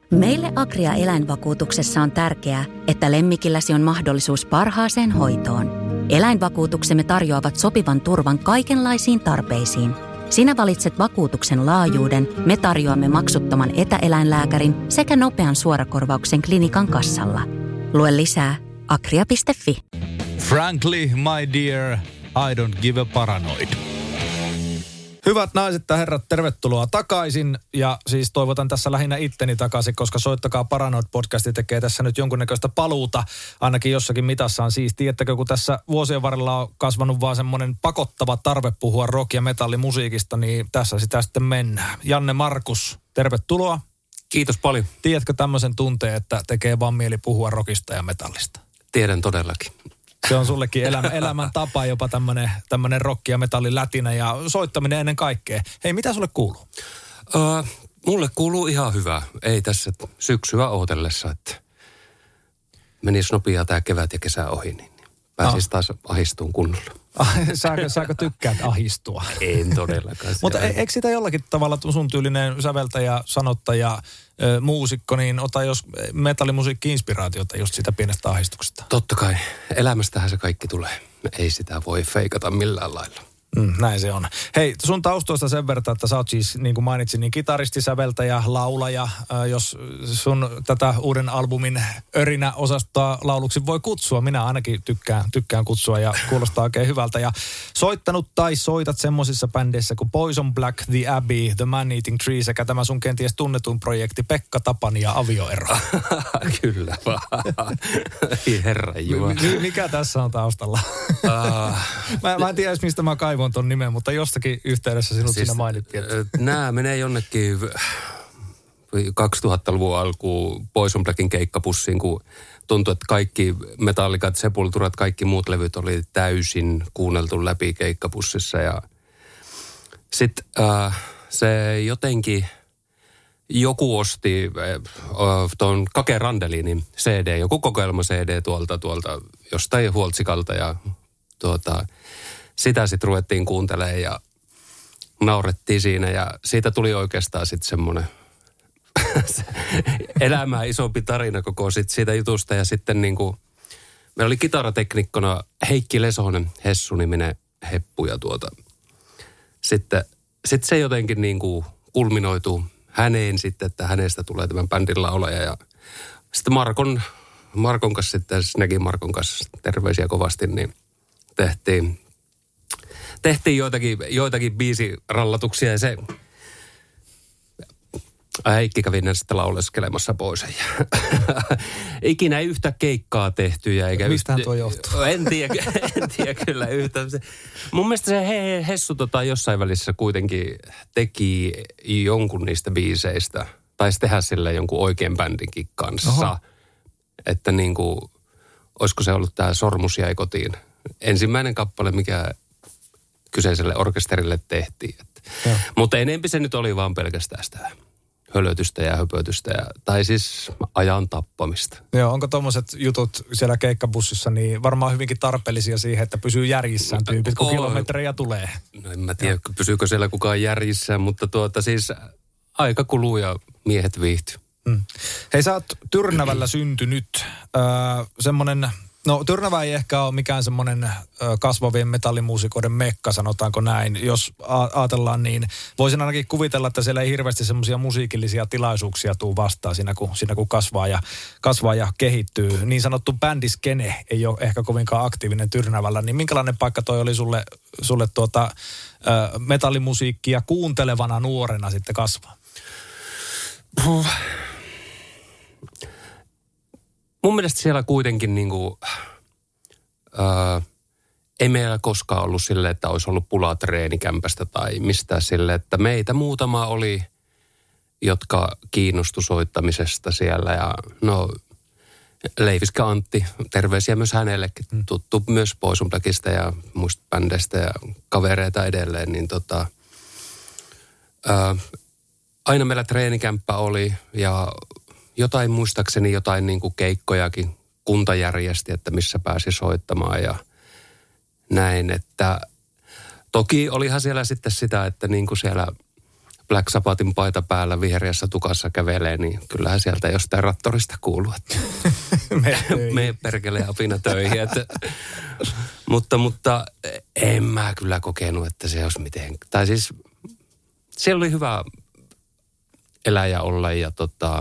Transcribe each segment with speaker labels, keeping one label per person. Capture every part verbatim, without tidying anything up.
Speaker 1: Meille Agria eläinvakuutuksessa on tärkeää, että lemmikilläsi on mahdollisuus parhaaseen hoitoon. Eläinvakuutuksemme tarjoavat sopivan turvan kaikenlaisiin tarpeisiin. Sinä valitset vakuutuksen laajuuden, me tarjoamme maksuttoman etäeläinlääkärin sekä nopean suorakorvauksen klinikan kassalla. Lue lisää agria piste fi.
Speaker 2: Frankly, my dear, I don't give a paranoid. Hyvät naiset ja herrat, tervetuloa takaisin. Ja siis toivotan tässä lähinnä itteni takaisin, koska Soittakaa Paranoid-podcasti tekee tässä nyt jonkunnäköistä paluuta. Ainakin jossakin mitassa on siis. Tiedättekö, kun tässä vuosien varrella on kasvanut vaan semmoinen pakottava tarve puhua rock- ja metallimusiikista, niin tässä sitä sitten mennään. Janne Markus, tervetuloa.
Speaker 3: Kiitos paljon.
Speaker 2: Tiedätkö tämmöisen tunteen, että tekee vaan mieli puhua rockista ja metallista?
Speaker 3: Tiedän todellakin.
Speaker 2: Se on sullekin elämä, elämän tapa, jopa tämmöinen, tämmöinen rock- ja metallilätinä ja soittaminen ennen kaikkea. Hei, mitä sulle kuuluu?
Speaker 3: Uh, mulle kuuluu ihan hyvä. Ei tässä syksyä ootellessa, että menisi nopeaa tämä kevät ja kesä ohi, niin pääsisi no. taas ahistuun kunnolla.
Speaker 2: Saako, saako tykkäät ahistua?
Speaker 3: En todellakaan.
Speaker 2: Mutta e, eikö sitä jollakin tavalla sun tyylinen säveltäjä, sanottaja, ö, muusikko, niin ota jos metallimusiikki-inspiraatiota just sitä pienestä ahistuksesta?
Speaker 3: Totta kai. Elämästähän se kaikki tulee. Ei sitä voi feikata millään lailla.
Speaker 2: Mm, näin se on. Hei, sun taustoista sen verran, että sä oot siis, niin kuin mainitsin, niin kitaristi, säveltäjä, laulaja. Äh, jos sun tätä uuden albumin örinä-osastoa lauluksi voi kutsua, minä ainakin tykkään, tykkään kutsua ja kuulostaa oikein hyvältä. Ja soittanut tai soitat semmosissa bändeissä kuin Poison Black, The Abbey, The Man Eating Tree sekä tämä sun kenties tunnetun projekti Pekka Tapani ja Avioero.
Speaker 3: Kyllä vaan. Herranjumala.
Speaker 2: Mikä tässä on taustalla? mä, mä en tiedä, mistä mä kaivon ton nimen, mutta jostakin yhteydessä sinut siis, siinä mainittiin. Että...
Speaker 3: Nämä menee jonnekin kaksituhattaluvun alkuun Poison Blackin keikkapussiin, kun tuntui, että kaikki Metallicat, Sepulturat, kaikki muut levyt oli täysin kuunneltu läpi keikkapussissa. Ja sitten äh, se jotenkin joku osti äh, tuon Kake Randelinin C D, joku kokoelma C D tuolta, tuolta jostain Huoltsikalta ja tuota... Sitä sitten ruvettiin kuuntelemaan ja naurettiin siinä ja siitä tuli oikeastaan sitten semmoinen elämää isompi tarina koko sit siitä jutusta. Ja sitten niin kuin, meillä oli kitarateknikkona Heikki Lesonen, Hessu-niminen heppu ja tuota. Sitten sit se jotenkin niin kuin kulminoituu häneen sitten, että hänestä tulee tämän bändin laulaja. Ja sitten Markon, Markon kanssa sitten, Snegin Markon kanssa terveisiä kovasti, niin tehtiin... Tehtiin joitakin, joitakin biisirallatuksia ja se Heikki kävi ne sitten lauleskelemassa pois. Ikinä ei yhtä keikkaa tehty. Ja eikä
Speaker 2: mistähän
Speaker 3: yhtä,
Speaker 2: tuo johtuu?
Speaker 3: En tiedä, en tiedä kyllä yhtä. Mun mielestä se he, Hessu tota, jossain välissä kuitenkin teki jonkun niistä biiseistä. Taisi tehdä sille jonkun oikean bändinkin kanssa. Oho. Että niin kuin, olisiko se ollut tämä Sormus jäi kotiin. Ensimmäinen kappale, mikä... kyseiselle orkesterille tehtiin. Mutta enempi se nyt oli vaan pelkästään sitä hölötystä ja höpötystä, ja, tai siis ajan tappamista.
Speaker 2: Joo, onko tommoset jutut siellä keikkabussissa niin varmaan hyvinkin tarpeellisia siihen, että pysyy järjissään tyypit, kun kilometrejä tulee?
Speaker 3: No en mä tiedä, Joo. pysyykö siellä kukaan järjissään, mutta tuota siis aika kuluu ja miehet viihtyy.
Speaker 2: Hmm. Hei, sä oot Tyrnävällä syntynyt. Öö, semmonen... No Tyrnävä ei ehkä ole mikään semmoinen kasvavien metallimuusikoiden mekka, sanotaanko näin. Jos ajatellaan niin, voisin ainakin kuvitella, että siellä ei hirveästi semmoisia musiikillisia tilaisuuksia tuu vastaan siinä, kun, siinä kun kasvaa, ja, kasvaa ja kehittyy. Niin sanottu bändiskene ei ole ehkä kovinkaan aktiivinen Tyrnävällä. Niin minkälainen paikka toi oli sulle, sulle tuota, metallimusiikkia kuuntelevana nuorena sitten kasvaa?
Speaker 3: Puh. Mun mielestä siellä kuitenkin niin kuin, ää, ei meillä koskaan ollut silleen, että olisi ollut pulaa treenikämpästä tai mistään silleen, että meitä muutama oli, jotka kiinnostu soittamisesta siellä. Ja no, Leiviskä Antti, terveisiä myös hänellekin, tuttu myös Poison Blackista ja muista bändeistä ja kavereita edelleen, niin tota, ää, aina meillä treenikämppä oli ja jotain muistaakseni jotain niin kuin keikkojakin kunta järjesti, että missä pääsi soittamaan ja näin. Että toki olihan siellä sitten sitä, että niin kuin siellä Black Sabbathin paita päällä vihreässä tukassa kävelee, niin kyllähän sieltä jostain rattorista kuuluu, että mene perkele apina töihin. Että, mutta, mutta en mä kyllä kokenut, että se olisi miten. Tai siis siellä oli hyvä elää ja olla ja tota...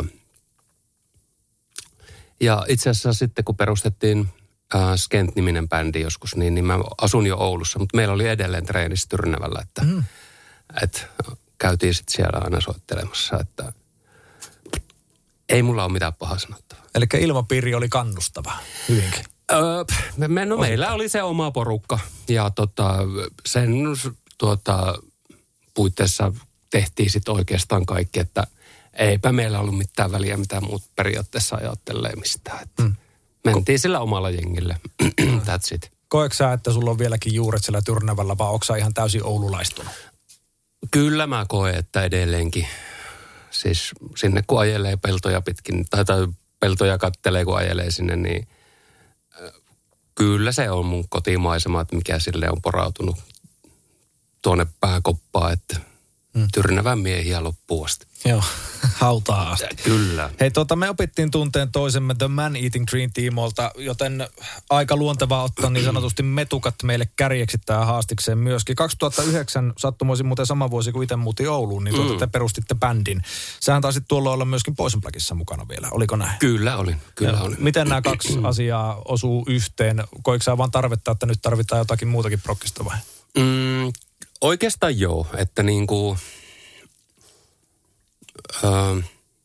Speaker 3: Ja itse asiassa sitten, kun perustettiin äh, Skent-niminen bändi joskus, niin, niin mä asun jo Oulussa, mutta meillä oli edelleen treenissä Tyrnävällä, että mm. et, käytiin sitten siellä aina soittelemassa, että ei mulla ole mitään pahaa sanottavaa.
Speaker 2: Eli ilmapiiri oli kannustava hyvinkin.
Speaker 3: Öö, me, no meillä oli se oma porukka ja tota, sen tuota, puitteissa tehtiin sitten oikeastaan kaikki, että eipä meillä ollut mitään väliä, mitä muut periaatteessa ajattelee mistään. Että mm. mentiin sillä omalla jengille. That's it.
Speaker 2: Koetko sä, että sulla on vieläkin juuret siellä Tyrnävällä, vai onko sä ihan täysin oululaistunut?
Speaker 3: Kyllä mä koen, että edelleenkin. Siis sinne kun ajelee peltoja pitkin, tai, tai peltoja kattelee kun ajelee sinne, niin kyllä se on mun kotimaisema, että mikä sille on porautunut tuonne pääkoppaan, että mm. Tyrnävän miehiä loppuun asti.
Speaker 2: Joo, hautaa asti.
Speaker 3: Kyllä.
Speaker 2: Hei, tuota, me opittiin tunteen toisemme The Man Eating Green tiimoilta, joten aika luontevaa ottaa niin sanotusti metukat meille kärjeksi tähän haastikseen myöskin. kaksituhattayhdeksän sattumoisin muuten sama vuosi, kun itse muutin Ouluun, niin tuota, mm. te perustitte bändin. Sähän taisit tuolla olla myöskin Poison Blackissa mukana vielä, oliko näin?
Speaker 3: Kyllä olin, kyllä olin.
Speaker 2: Miten nämä kaksi asiaa osuu yhteen? Koiko sä vaan tarvetta, että nyt tarvitaan jotakin muutakin prokkista vai?
Speaker 3: Mm, oikeastaan joo, että niin kuin... Öö,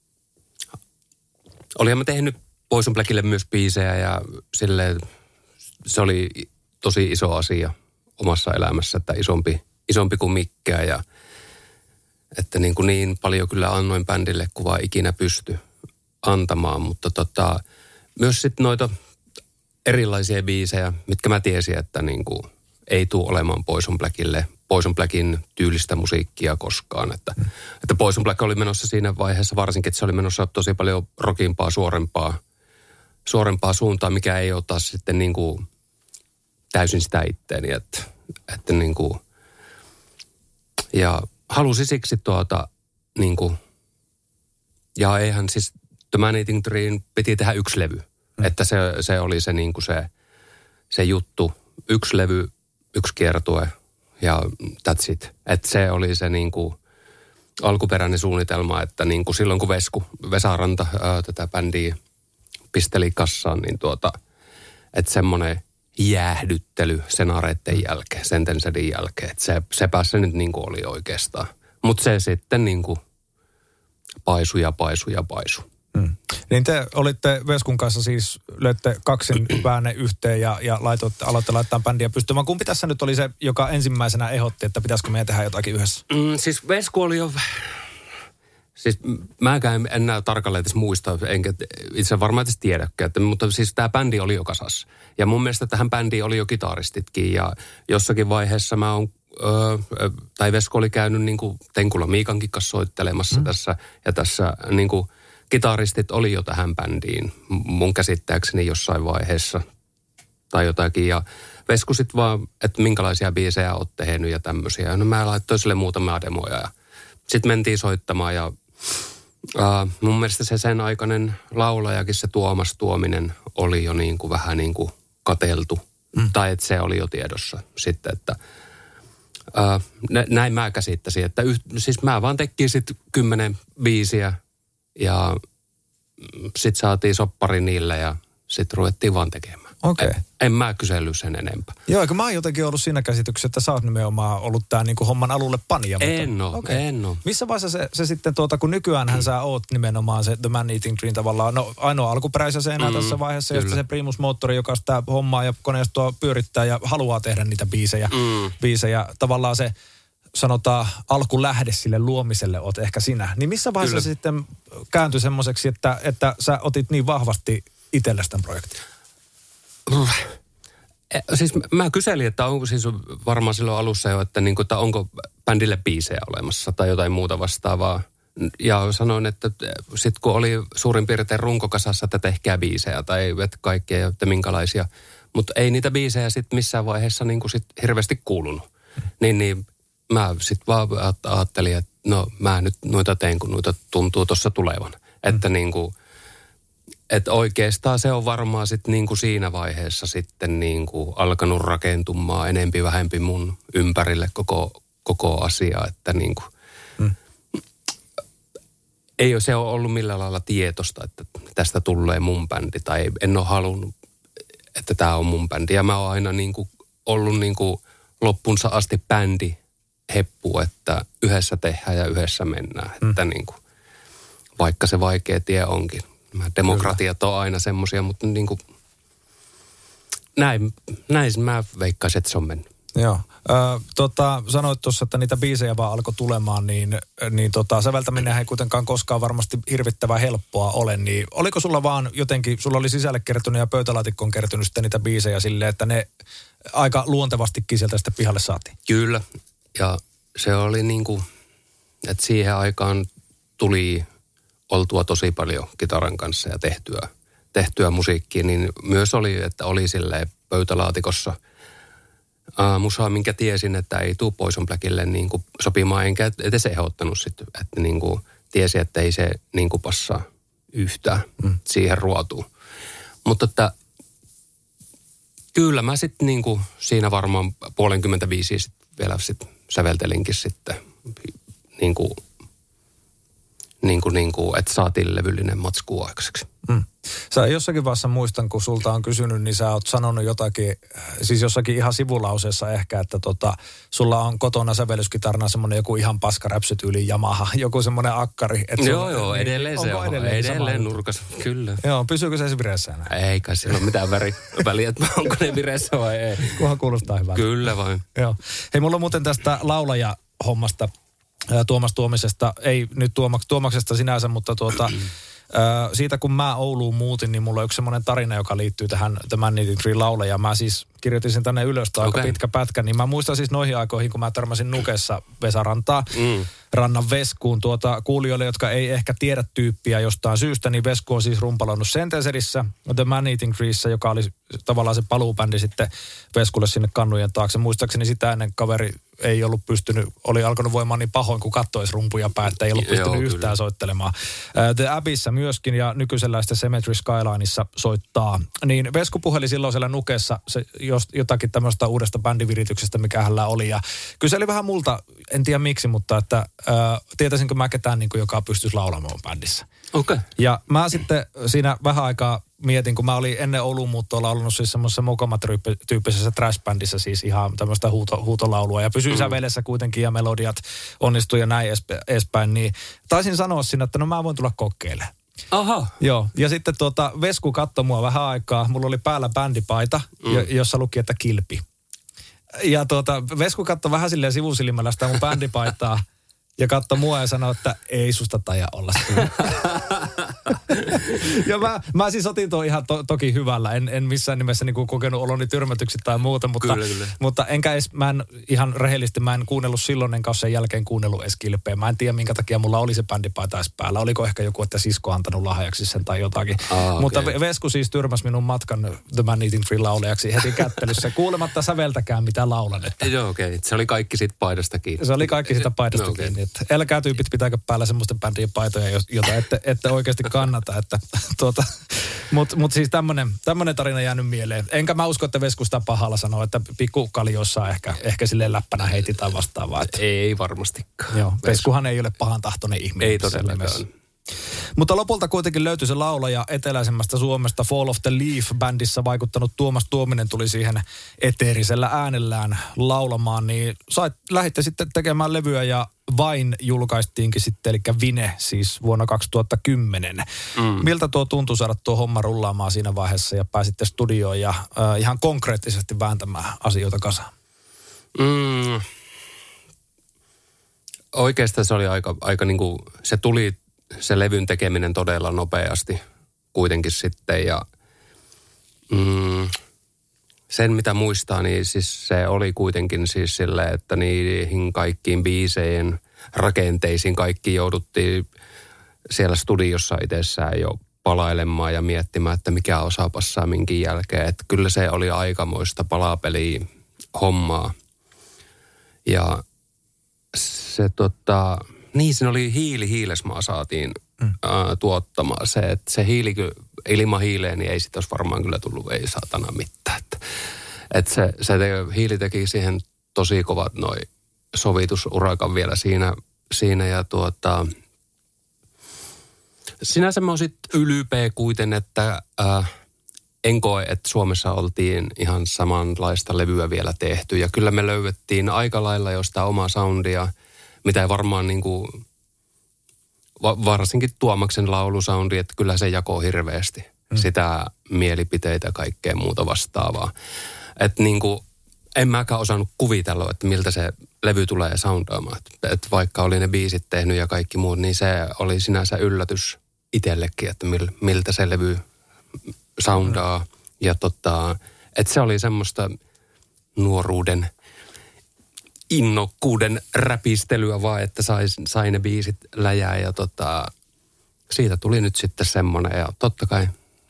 Speaker 3: olihan mä tehnyt Poison Blackille myös biisejä ja silleen, se oli tosi iso asia omassa elämässä, että isompi, isompi kuin mikään ja että niin, kuin niin paljon kyllä annoin bändille kuin vaan ikinä pysty antamaan, mutta tota, myös sitten noita erilaisia biisejä, mitkä mä tiesin, että niin kuin ei tule olemaan Poison Blackille Poison Blackin tyylistä musiikkia koskaan. Että, mm. että Poison Black oli menossa siinä vaiheessa varsinkin, että se oli menossa tosi paljon rockimpaa, suorempaa, suorempaa suuntaa, mikä ei ota sitten niin kuin täysin sitä itteeni. Että, että niin kuin, ja halusi siksi tuota niin kuin, ja eihän siis The Man Eating Green piti tehdä yksi levy. Mm. Että se, se oli se, niin kuin se, se juttu, yksi levy, yksi kiertue. Ja that's it. Että se oli se niin kuin alkuperäinen suunnitelma, että niin kuin silloin kun Vesku, Vesa Ranta ää, tätä bändiä pisteli kassaan, niin tuota, että semmoinen jäähdyttely senareiden jälkeen, Sentensedin jälkeen, että se, sepä se nyt niin kuin oli oikeastaan. Mutta se sitten niin kuin paisu ja paisu ja paisu.
Speaker 2: Hmm. Niin te olitte Veskun kanssa siis, löitte kaksin päänne yhteen ja, ja laitoitte, aloitte laittaa bändiä pystymään. Kumpi tässä nyt oli se, joka ensimmäisenä ehdotti, että pitäisikö meidän tehdä jotakin yhdessä?
Speaker 3: Mm, siis Vesku oli jo... Siis mäkään en enää tarkalleen edes muista, enkä itse varmaan edes tiedäkään, että, mutta siis tämä bändi oli jo kasassa. Ja mun mielestä tähän bändiin oli jo kitaristitkin ja jossakin vaiheessa mä oon, öö, tai Vesku oli käynyt niin kuin Tenkula Miikankin kanssa soittelemassa mm. tässä ja tässä niin kuin kitaristit oli jo tähän bändiin mun käsittääkseni jossain vaiheessa tai jotakin. Ja Vesku sitten vaan, että minkälaisia biisejä oot tehnyt ja tämmöisiä. No mä laittoin sille muutamia demoja ja sitten mentiin soittamaan ja uh, mun mielestä se sen aikainen laulajakin, se Tuomas Tuominen, oli jo niin kuin vähän niin kuin kateltu. Mm. Tai että se oli jo tiedossa sitten, että uh, näin mä käsittäisin. Että yh, siis mä vaan tekin sitten kymmenen biisiä ja sitten saatiin soppari niille ja sitten ruvettiin vaan tekemään.
Speaker 2: Okei. Okay.
Speaker 3: En, en mä kysellyt sen enempää.
Speaker 2: Joo, kun mä oon jotenkin ollut siinä käsityksessä, että sä oot nimenomaan ollut tää niinku homman alulle panija.
Speaker 3: En oo, okay. en oo.
Speaker 2: Missä vaiheessa se, se sitten, tuota, kun nykyäänhän mm. sä oot nimenomaan se The Man Eating Green tavallaan, no ainoa alkuperäisä se enää mm, tässä vaiheessa, ja se Primus Moottori, joka sitä hommaa ja koneistoa pyörittää ja haluaa tehdä niitä biisejä. Mm. biisejä. Tavallaan se, sanotaan, alkulähde sille luomiselle oot ehkä sinä. Niin missä vaiheessa se sitten kääntyi semmoiseksi, että, että sä otit niin vahvasti itsellesi tämän projektin?
Speaker 3: Siis mä kyselin, että onko siis varmaan silloin alussa jo, että, niin kuin, että onko bändille biisejä olemassa tai jotain muuta vastaavaa. Ja sanoin, että sitten kun oli suurin piirtein runkokasassa, että tehkää biisejä tai että kaikkea, että minkälaisia. Mutta ei niitä biisejä sitten missään vaiheessa niin kuin sit hirveästi kuulunut. Niin, niin mä sitten vaan ajattelin, että no mä nyt noita teen, kun noita tuntuu tuossa tulevan. Mm. Että niinku, että oikeastaan se on varmaan sitten niinku siinä vaiheessa sitten niinku alkanut rakentumaan enempi vähempi mun ympärille koko, koko asia, että niinku mm. ei ole se ole ollut millään lailla tietoista, että tästä tulee mun bändi tai en ole halunnut, että tämä on mun bändi. Ja mä oon aina niinku ollut niinku loppunsa asti bändi heppu, että yhdessä tehdään ja yhdessä mennään. Mm. Että niinku, vaikka se vaikea tie onkin. Mä demokratiat Kyllä. on aina semmoisia, mutta niinku, näin, näin mä veikkaisin, että se on mennyt.
Speaker 2: Joo. Ö, tota, sanoit tuossa, että niitä biisejä vaan alkoi tulemaan, niin, niin tota, säveltäminen ei kuitenkaan koskaan varmasti hirvittävän helppoa ole. Niin oliko sulla vaan jotenkin, sulla oli sisälle kertynyt ja pöytälaatikkoon kertynyt sitten niitä biisejä silleen, että ne aika luontevastikin sieltä sitten pihalle saatiin?
Speaker 3: Kyllä. Ja se oli niin kuin, että siihen aikaan tuli oltua tosi paljon kitaran kanssa ja tehtyä, tehtyä musiikkia, niin myös oli, että oli silleen pöytälaatikossa Uh, musaa, minkä tiesin, että ei tuu Poison Blackille niin kuin sopimaan, enkä edes ehdottanut sitten, että niin kuin tiesi, että ei se niin kuin passaa yhtään mm. siihen ruotuun. Mutta että kyllä mä sitten niin kuin siinä varmaan puolenkymmentäviisi sit vielä sitten säveltelinkin sitten niin kuin, niin kuin, niin kuin, että saatiin levyllinen matskuu aikaiseksi.
Speaker 2: Mm. Sä jossakin vaiheessa muistan, kun sulta on kysynyt, niin sä oot sanonut jotakin, siis jossakin ihan sivulauseessa ehkä, että tota, sulla on kotona sävellyskitarana semmoinen joku ihan paska räpsytyyli Yamaha, joku semmoinen akkari. Että
Speaker 3: joo,
Speaker 2: sun,
Speaker 3: joo, edelleen se on, edelleen, edelleen nurkas, kyllä.
Speaker 2: Joo, pysyykö se edes vireessä enää?
Speaker 3: Ei kai sillä ole mitään väri, väliä, että onko ne vireessä vai ei.
Speaker 2: Kunhan kuulostaa hyvältä.
Speaker 3: Kyllä vain.
Speaker 2: Joo. Hei, mulla on muuten tästä laulaja-hommasta, Tuomas Tuomisesta, ei nyt Tuomaks, Tuomaksesta sinänsä, mutta tuota... Öö, siitä kun mä Ouluun muutin, niin mulla on yksi semmoinen tarina, joka liittyy tähän The Man Eating Tree -laulaja. Mä siis kirjoitin sen tänne ylös, aika okay. pitkä pätkä, niin mä muistan siis noihin aikoihin, kun mä törmäsin Nukessa Vesarantaa, mm. Rannan Veskuun. Tuota, kuulijoille, jotka ei ehkä tiedä tyyppiä jostain syystä, niin Vesku on siis rumpaloinut Sentenserissä, The Man Eating Treessä, joka oli tavallaan se paluubändi sitten Veskulle sinne kannujen taakse. Muistaakseni sitä ennen kaveri ei ollut pystynyt, oli alkanut voimaan niin pahoin, kun kattoisi rumpuja päätä, ei ollut pystynyt Joo, yhtään kyllä. soittelemaan. The Abyssä myöskin ja nykyisellä sitten Cemetery Skylineissa soittaa. Niin Vesku puheli silloin siellä Nukessa se, jos, jotakin tämmöistä uudesta bändivirityksestä, mikä hänellä oli. Ja kyseli vähän multa, en tiedä miksi, mutta että ää, tietäisinkö mä ketään, niin kuin, joka pystyisi laulamaan bändissä.
Speaker 3: Okei. Okay.
Speaker 2: Ja mä sitten siinä vähän aikaa mietin, kun mä olin ennen Ouluun muuttoa laulanut siis semmoisessa Mokoma-tyyppisessä trash-bändissä, siis ihan tämmöistä huuto, huutolaulua. Ja pysyin mm. sävelessä kuitenkin ja melodiat onnistui ja näin edespäin. Niin taisin sanoa siinä, että no mä voin tulla kokeilemaan.
Speaker 3: Aha.
Speaker 2: Joo, ja sitten tuota, Vesku katsoi mua vähän aikaa. Mulla oli päällä bändipaita, mm. jossa luki, että kilpi. Ja tuota, Vesku katsoi vähän silleen sivusilmällä sitä mun bändipaitaa. Ja katsoi mua ja sanoi, että ei susta taida olla siinä. Ja mä, mä siis otin tuon ihan to, toki hyvällä. En, en missään nimessä niinku kokenut oloni tyrmätyksi tai muuta, mutta, kyllä, kyllä. mutta enkä edes, mä en ihan rehellisesti, mä en kuunnellut silloin, enkä sen jälkeen kuunnellut edes kilpeä. Mä en tiedä, minkä takia mulla oli se bändipaita edes päällä. Oliko ehkä joku, että sisko antanut lahjaksi sen tai jotakin. Ah, okay. Mutta Vesku siis tyrmäsi minun matkan The Man Eating Tree -laulajaksi heti kättelyssä, kuulematta säveltäkään mitä laulan. Että...
Speaker 3: Joo, okei. Okay. Se oli kaikki siitä paidasta kiinni.
Speaker 2: Se oli kaikki siitä paidasta no, kiinni. Okay. Että älkää tyypit pitääkö päällä semmoisten bändien paitoja, jota ette, ette oikeasti kannata. Että, tuota, Mutta mut siis tämmöinen tarina jäänyt mieleen. Enkä mä usko, että Vesku sitä pahalla sanoo, että pikku kaljoissa ehkä, ehkä silleen läppänä heiti tai vastaavaa. Että...
Speaker 3: Ei varmastikaan.
Speaker 2: Joo, Veskuhan ei ole pahan tahtoinen ihminen.
Speaker 3: Ei todellakaan.
Speaker 2: Mutta lopulta kuitenkin löytyi se laulaja eteläisemmästä Suomesta, Fall of the Leaf-bändissä vaikuttanut Tuomas Tuominen tuli siihen eteerisellä äänellään laulamaan, niin sait, lähditte sitten tekemään levyä ja vain julkaistiinkin sitten, eli Vine siis vuonna kaksituhattakymmenen. Mm. Miltä tuo tuntui saada tuo homma rullaamaan siinä vaiheessa ja pääsitte studioon ja äh, ihan konkreettisesti vääntämään asioita kasaan?
Speaker 3: Mm. Oikeastaan se oli aika, aika niin kuin, se tuli se levyn tekeminen todella nopeasti kuitenkin sitten ja mm, sen mitä muistaa, niin siis se oli kuitenkin siis silleen, että niihin kaikkiin biiseen rakenteisiin kaikki jouduttiin siellä studiossa itsessään jo palailemaan ja miettimään, että mikä osa passaa minkin jälkeen. Että kyllä se oli aikamoista palapeliä hommaa ja se tota, niin siinä oli hiili hiilesmaa saatiin mm. ää, tuottamaan. Se, että se hiili, ilman hiileen, niin ei sit olisi varmaan kyllä tullut, ei saatana mitään. Että, että se, se te, hiili teki siihen tosi kovat noi sovitusurakan vielä siinä, siinä ja tuota... Sinänsä mä oon sit ylpeä kuiten, että äh, en koe, että Suomessa oltiin ihan samanlaista levyä vielä tehty. Ja kyllä me löydettiin aika lailla jo sitä omaa soundia, mitä ei varmaan niinku, va- varsinkin Tuomaksen laulusoundi, että kyllä se jakoo hirveästi mm. sitä mielipiteitä ja kaikkea muuta vastaavaa. Että niinku, en mäkään osannut kuvitella, että miltä se levy tulee soundaamaan. Että et vaikka oli ne biisit tehnyt ja kaikki muut, niin se oli sinänsä yllätys itsellekin, että mil, miltä se levy soundaa. Mm. Ja tota, että se oli semmoista nuoruuden innokkuuden räpistelyä vaan, että sai, sai ne biisit läjää. Ja tota, siitä tuli nyt sitten semmoinen. Ja totta kai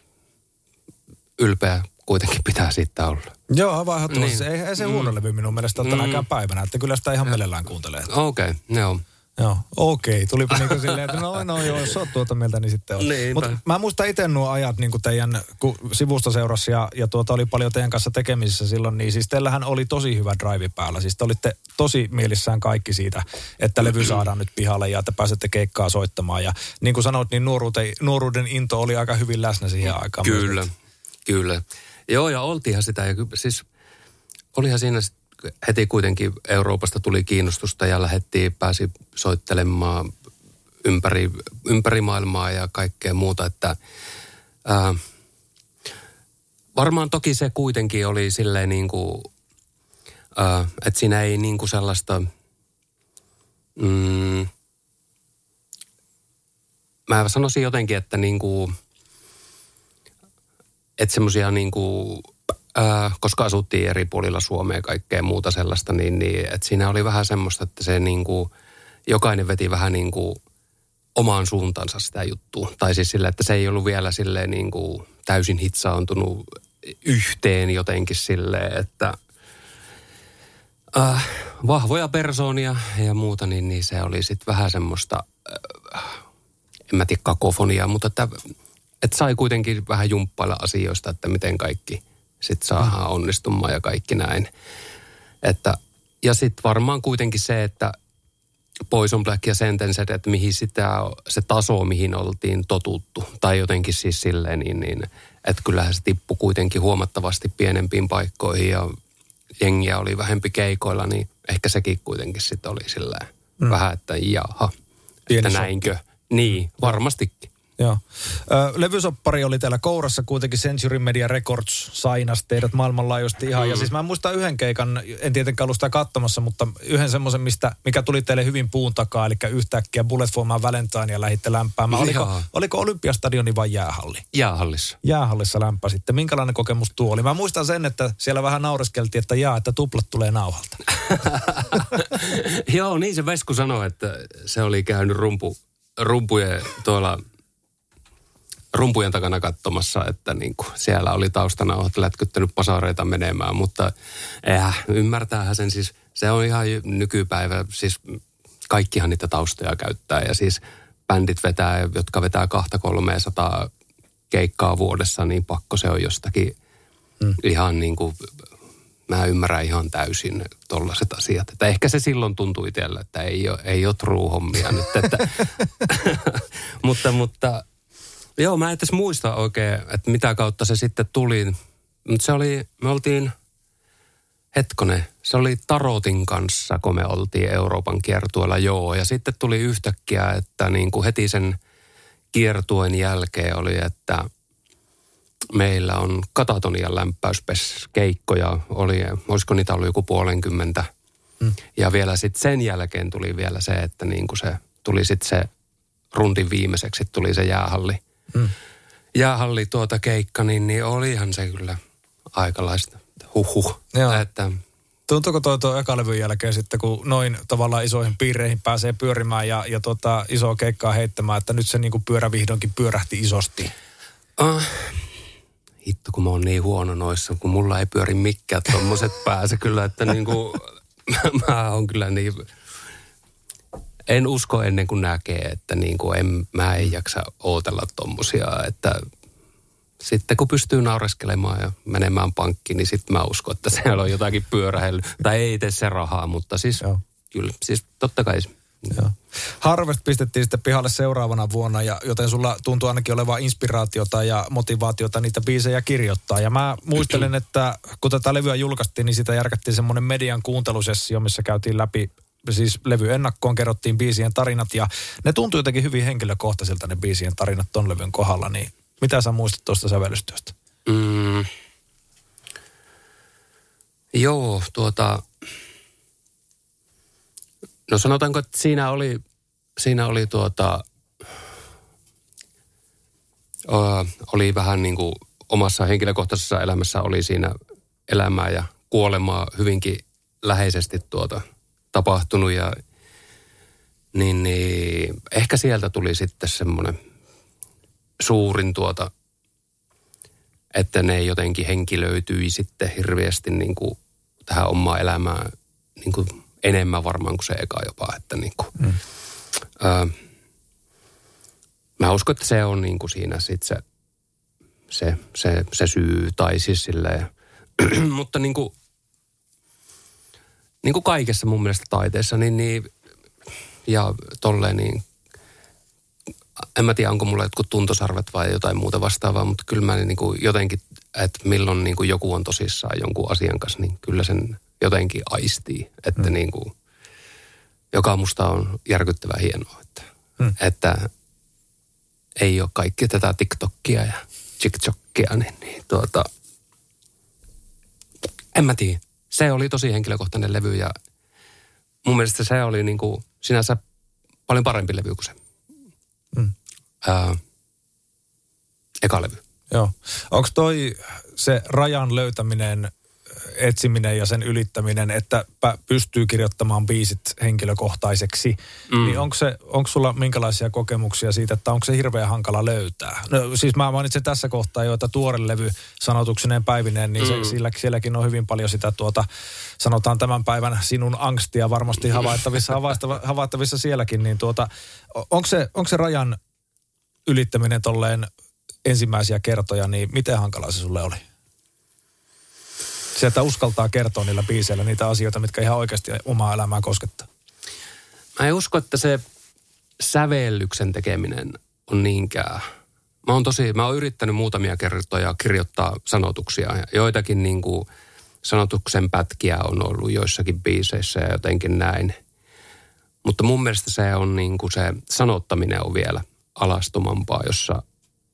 Speaker 3: ylpeä kuitenkin pitää siitä olla.
Speaker 2: Joo, aivan ehdottomasti. Niin. Ei, ei se mm. huono levy minun mielestä ole mm. tänäkään päivänä, että kyllä sitä ihan mielellään kuuntelee.
Speaker 3: Okei, okay, joo.
Speaker 2: Joo, okei. Okay. Tulipa niinku silleen, että no, no joo, jos oot tuota mieltä, niin sitten on. Mutta mä muistan itse nuo ajat niinku teidän sivusta seurassa ja, ja tuota oli paljon teidän kanssa tekemisissä silloin, niin siis teillähän oli tosi hyvä drive päällä. Siis te olitte tosi mielissään kaikki siitä, että levy saadaan nyt pihalle ja että pääsette keikkaa soittamaan. Ja niin kuin sanoit, niin nuoruuden, nuoruuden into oli aika hyvin läsnä siihen aikaan.
Speaker 3: Kyllä,
Speaker 2: myös.
Speaker 3: kyllä. Joo, ja oltiinhan sitä. Ja siis olihan siinä heti kuitenkin Euroopasta tuli kiinnostusta ja lähdettiin, pääsi soittelemaan ympäri, ympäri maailmaa ja kaikkea muuta. Että, ää, varmaan toki se kuitenkin oli silleen niin kuin, ää, että siinä ei niin kuin sellaista, mm, mä sanoisin jotenkin, että niin kuin, että semmoisia niin kuin, Äh, koska asuttiin eri puolilla Suomea ja kaikkea muuta sellaista, niin, niin että siinä oli vähän semmoista, että se niin kuin, jokainen veti vähän niin kuin omaan suuntaansa sitä juttua. Tai siis sillä, että se ei ollut vielä silleen niin kuin täysin hitsaantunut yhteen jotenkin silleen, että äh, vahvoja persoonia ja muuta, niin, niin se oli sitten vähän semmoista, äh, en mä tiedä kakofoniaa, mutta että, että sai kuitenkin vähän jumppailla asioista, että miten kaikki sitten saadaan onnistumaan ja kaikki näin. Että, ja sitten varmaan kuitenkin se, että Poison Black ja Sentenced, että mihin sitä, se taso, mihin oltiin totuttu. Tai jotenkin siis silleen, niin, niin että kyllähän se tippui kuitenkin huomattavasti pienempiin paikkoihin ja jengiä oli vähempi keikoilla, niin ehkä sekin kuitenkin sitten oli silleen mm. vähän, että jaha, pieni että näinkö. Niin, varmastikin.
Speaker 2: Joo. Ö, levysoppari oli täällä kourassa kuitenkin, Century Media Records sainas teidät maailmanlaajuisesti ihan. Mm. Ja siis mä muistan yhden keikan, en tietenkään ollut sitä katsomassa, mutta yhden semmoisen, mistä, mikä tuli teille hyvin puun takaa, eli yhtäkkiä Bullet for My Valentine ja lähditte lämpäämään. Oliko, oliko Olympiastadioni vai jäähalli?
Speaker 3: Jäähallissa.
Speaker 2: Jäähallissa lämpäsitte. Minkälainen kokemus tuo oli? Mä muistan sen, että siellä vähän naureskeltiin, että jaa, että tuplat tulee nauhalta.
Speaker 3: Joo, niin se Vesku sanoi, että se oli käynyt rumpu, rumpujen tuolla rumpujen takana katsomassa, että niin kuin siellä oli taustanauhat lätkyttänyt pasareita menemään, mutta äh, ymmärtäähän sen siis, se on ihan nykypäivä, siis kaikkihan niitä taustoja käyttää ja siis bändit vetää, jotka vetää kahta kolmeasataa keikkaa vuodessa, niin pakko se on jostakin mm. ihan niin kuin, mä ymmärrän ihan täysin tollaiset asiat. Että ehkä se silloin tuntui itsellä, että ei ole, ei ole true-hommia nyt, että mutta, mutta joo, mä en edes muista oikein, että mitä kautta se sitten tuli. Mutta se oli, me oltiin, hetkonen, se oli Tarotin kanssa, kun me oltiin Euroopan kiertueella, joo. Ja sitten tuli yhtäkkiä, että niin kuin heti sen kiertueen jälkeen oli, että meillä on Katatonian lämpäyspeskeikkoja, oli, olisiko niitä ollut joku puolenkymmentä. Mm. Ja vielä sitten sen jälkeen tuli vielä se, että niin kuin se tuli sitten se rundin viimeiseksi, tuli se jäähalli. Mm. Jäähalli tuota keikka, niin, niin olihan se kyllä aikalaista huhhuh. Että
Speaker 2: tuntuuko toi tuo ekalevyn jälkeen sitten, kun noin tavallaan isoihin piireihin pääsee pyörimään ja, ja tota isoa keikkaa heittämään, että nyt se niinku pyörä vihdoinkin pyörähti isosti?
Speaker 3: Ah, hitto, kun mä oon niin huono noissa, kun mulla ei pyöri mikään tommoset päässä kyllä, että niinku mä oon kyllä niin en usko ennen kuin näkee, että niin kuin en, mä en jaksa ootella tommosia, että sitten kun pystyy naureskelemaan ja menemään pankkiin, niin sitten mä uskon, että siellä on jotakin pyörähely. Tai ei tee se rahaa, mutta siis Joo. kyllä, siis totta kai.
Speaker 2: Joo. Harvest pistettiin sitten pihalle seuraavana vuonna, ja joten sulla tuntuu ainakin olevan inspiraatiota ja motivaatiota niitä biisejä kirjoittaa. Ja mä muistelen, että kun tätä levyä julkaistiin, niin sitä järkättiin semmoinen median kuuntelusessio, missä käytiin läpi siis levy ennakkoon, kerrottiin biisien tarinat, ja ne tuntui jotenkin hyvin henkilökohtaisilta ne biisien tarinat ton levyn kohdalla, niin mitä sä muistat tuosta sävellystyöstä?
Speaker 3: Mm. Joo, tuota... No sanotaanko, että siinä oli, siinä oli tuota... Ö, oli vähän niin kuin omassa henkilökohtaisessa elämässä oli siinä elämää ja kuolemaa hyvinkin läheisesti tuota tapahtunut ja niin, niin ehkä sieltä tuli sitten semmoinen suurin tuota, että ne jotenkin henkilöityi sitten hirveästi niin kuin tähän omaan elämään niin kuin enemmän varmaan kuin se eka jopa, että niin kuin, mm. ö, mä uskon, että se on niin kuin siinä sitten se, se, se, se syy tai siis silleen, mutta niin kuin, niin kuin kaikessa mun mielestä taiteessa, niin, niin ja tolleen niin, en mä tiedä, onko mulla jotkut tuntosarvet vai jotain muuta vastaavaa, mutta kyllä mä niin kuin jotenkin, että milloin niin kuin joku on tosissaan jonkun asian kanssa, niin kyllä sen jotenkin aistii, että hmm. niin kuin, joka musta on järkyttävän hienoa, että, hmm. että ei ole kaikki tätä TikTokia ja TikTokia, niin, niin tuota, en mä tiedä. Se oli tosi henkilökohtainen levy ja mun mielestä se oli niin kuin sinänsä paljon parempi levy kuin se mm. ää, eka levy.
Speaker 2: Joo. Onko toi se rajan löytäminen, etsiminen ja sen ylittäminen, että pystyy kirjoittamaan biisit henkilökohtaiseksi, mm. niin onko se, onko sulla minkälaisia kokemuksia siitä, että onko se hirveän hankala löytää? No siis mä mainitsen tässä kohtaa jo, että tuore levy sanotuksineen päivineen, niin se, mm. sillä, sielläkin on hyvin paljon sitä tuota, sanotaan tämän päivän sinun angstia varmasti havaittavissa, havaittavissa sielläkin, niin tuota, onko se, onko se rajan ylittäminen tolleen ensimmäisiä kertoja, niin miten hankala se sulle oli? Se, että uskaltaa kertoa niillä biiseillä niitä asioita, mitkä ihan oikeasti omaa elämää koskettaa.
Speaker 3: Mä en usko, että se sävellyksen tekeminen on niinkään. Mä oon tosi, mä oon yrittänyt muutamia kertoja kirjoittaa sanotuksia. Ja joitakin niin kuin sanotuksen pätkiä on ollut joissakin biiseissä ja jotenkin näin. Mutta mun mielestä se on niin kuin se sanottaminen on vielä alastomampaa, jossa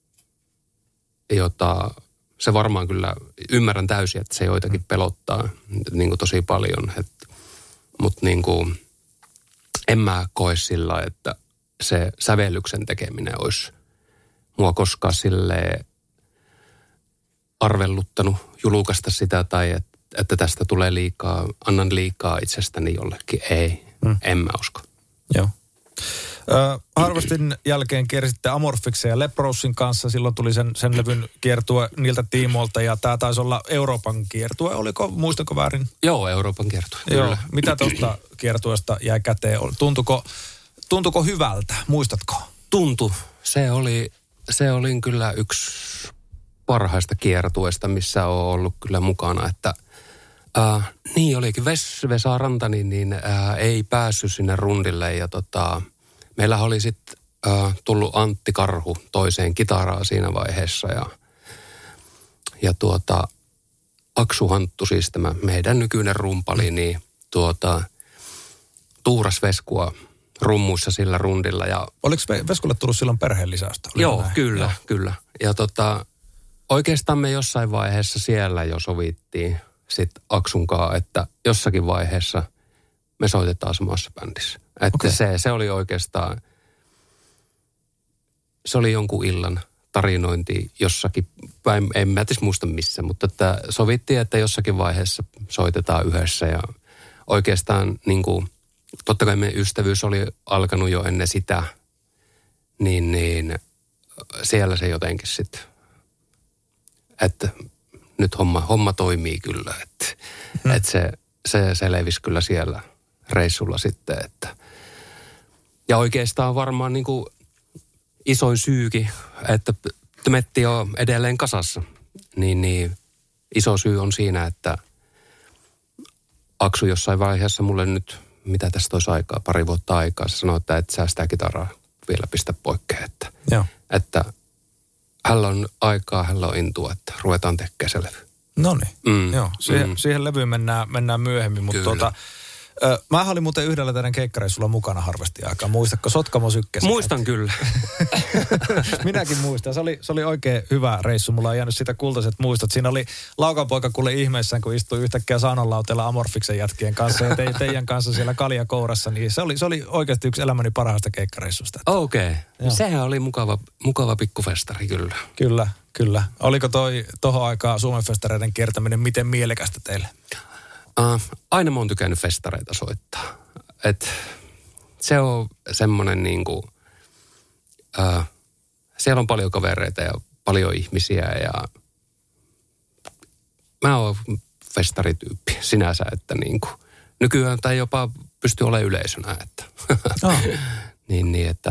Speaker 3: jota... Se varmaan kyllä, ymmärrän täysin, että se joitakin pelottaa niin kuin tosi paljon. Mutta niin kuin, en mä koe sillä, että se sävellyksen tekeminen olisi mua koskaan silleen arvelluttanut julkaista sitä tai että, että tästä tulee liikaa, annan liikaa itsestäni jollekin. Ei, hmm. en mä usko.
Speaker 2: Joo. Äh, Harvestin jälkeen kiersitte Amorphiksen ja Leprosin kanssa. Silloin tuli sen, sen levyn kiertue niiltä tiimoilta ja tämä taisi olla Euroopan kiertue. Oliko, muistanko väärin?
Speaker 3: Joo, Euroopan kiertue.
Speaker 2: Joo.
Speaker 3: Kyllä.
Speaker 2: Mitä tuosta kiertueesta jäi käteen? Tuntuko, tuntuko hyvältä? Muistatko?
Speaker 3: Tuntu. Se oli, se oli kyllä yksi parhaista kiertueista, missä on ollut kyllä mukana, että äh, niin olikin. Ves, Vesa Rantani niin, äh, ei päässyt sinne rundille ja tota... Meillä oli sitten äh, tullut Antti Karhu toiseen kitaraa siinä vaiheessa ja, ja tuota, Aksu Hanttu, siis tämä meidän nykyinen rumpali, niin tuota, tuuras Veskua rummuissa sillä rundilla. Ja,
Speaker 2: oliko Veskulle tullut silloin perheen lisäystä?
Speaker 3: Joo, näin? kyllä, joo. kyllä. Ja tota, oikeastaan me jossain vaiheessa siellä jo sovittiin sitten Aksunkaan, että jossakin vaiheessa me soitetaan samassa bändissä. Että okay. se, se oli oikeastaan, se oli jonkun illan tarinointi jossakin, en, en mä edes muista missä, mutta että sovittiin, että jossakin vaiheessa soitetaan yhdessä ja oikeastaan niin kuin, totta kai meidän ystävyys oli alkanut jo ennen sitä, niin, niin siellä se jotenkin sitten, että nyt homma, homma toimii kyllä, että, hmm. että se, se, se levisi kyllä siellä reissulla sitten, että Ja oikeastaan varmaan niin kuin isoin syykin, että Tymetti on edelleen kasassa. Niin, niin iso syy on siinä, että Aksu jossain vaiheessa mulle nyt, mitä tästä olisi aikaa, pari vuotta aikaa, se sanoi, että et sä sitä kitaraa vielä pistä poikkeen. Että,
Speaker 2: Joo.
Speaker 3: että hänellä on aikaa, hänellä on intua, että ruvetaan tekemään se levy.
Speaker 2: No niin,
Speaker 3: Mm,
Speaker 2: joo. Siihen,
Speaker 3: mm.
Speaker 2: siihen levyyn mennään, mennään myöhemmin, mutta
Speaker 3: Kyllä.
Speaker 2: tuota, ö, mä olin muuten yhdellä teidän keikkareissulla mukana Harvesti aikaa. Muistatko Sotkamo Sykkäsen?
Speaker 3: Muistan kyllä.
Speaker 2: Minäkin muistan. Se oli, se oli oikein hyvä reissu. Mulla on jäänyt sitä kultaiset muistot. Siinä oli Laukanpoika kuule ihmeissään, kun istui yhtäkkiä saunanlauteella Amorfiksen jätkien kanssa ja te, teidän kanssa siellä kaljakourassa. Niin se oli, se oli oikeasti yksi elämäni parhaista keikkareissusta.
Speaker 3: Okei.
Speaker 2: Joo.
Speaker 3: Okay. Sehän oli mukava, mukava pikkufestari kyllä.
Speaker 2: Kyllä, kyllä. Oliko toi tohon aikaa Suomen festareiden kiertäminen miten mielekästä teille?
Speaker 3: Uh, aina mä oon tykännyt festareita soittaa. Et se on semmoinen niinku, uh, siellä on paljon kavereita ja paljon ihmisiä ja mä oon festarityyppi sinänsä, että niinku, nykyään tai jopa pystyy olemaan yleisönä, että
Speaker 2: Oh.
Speaker 3: niin, niin, että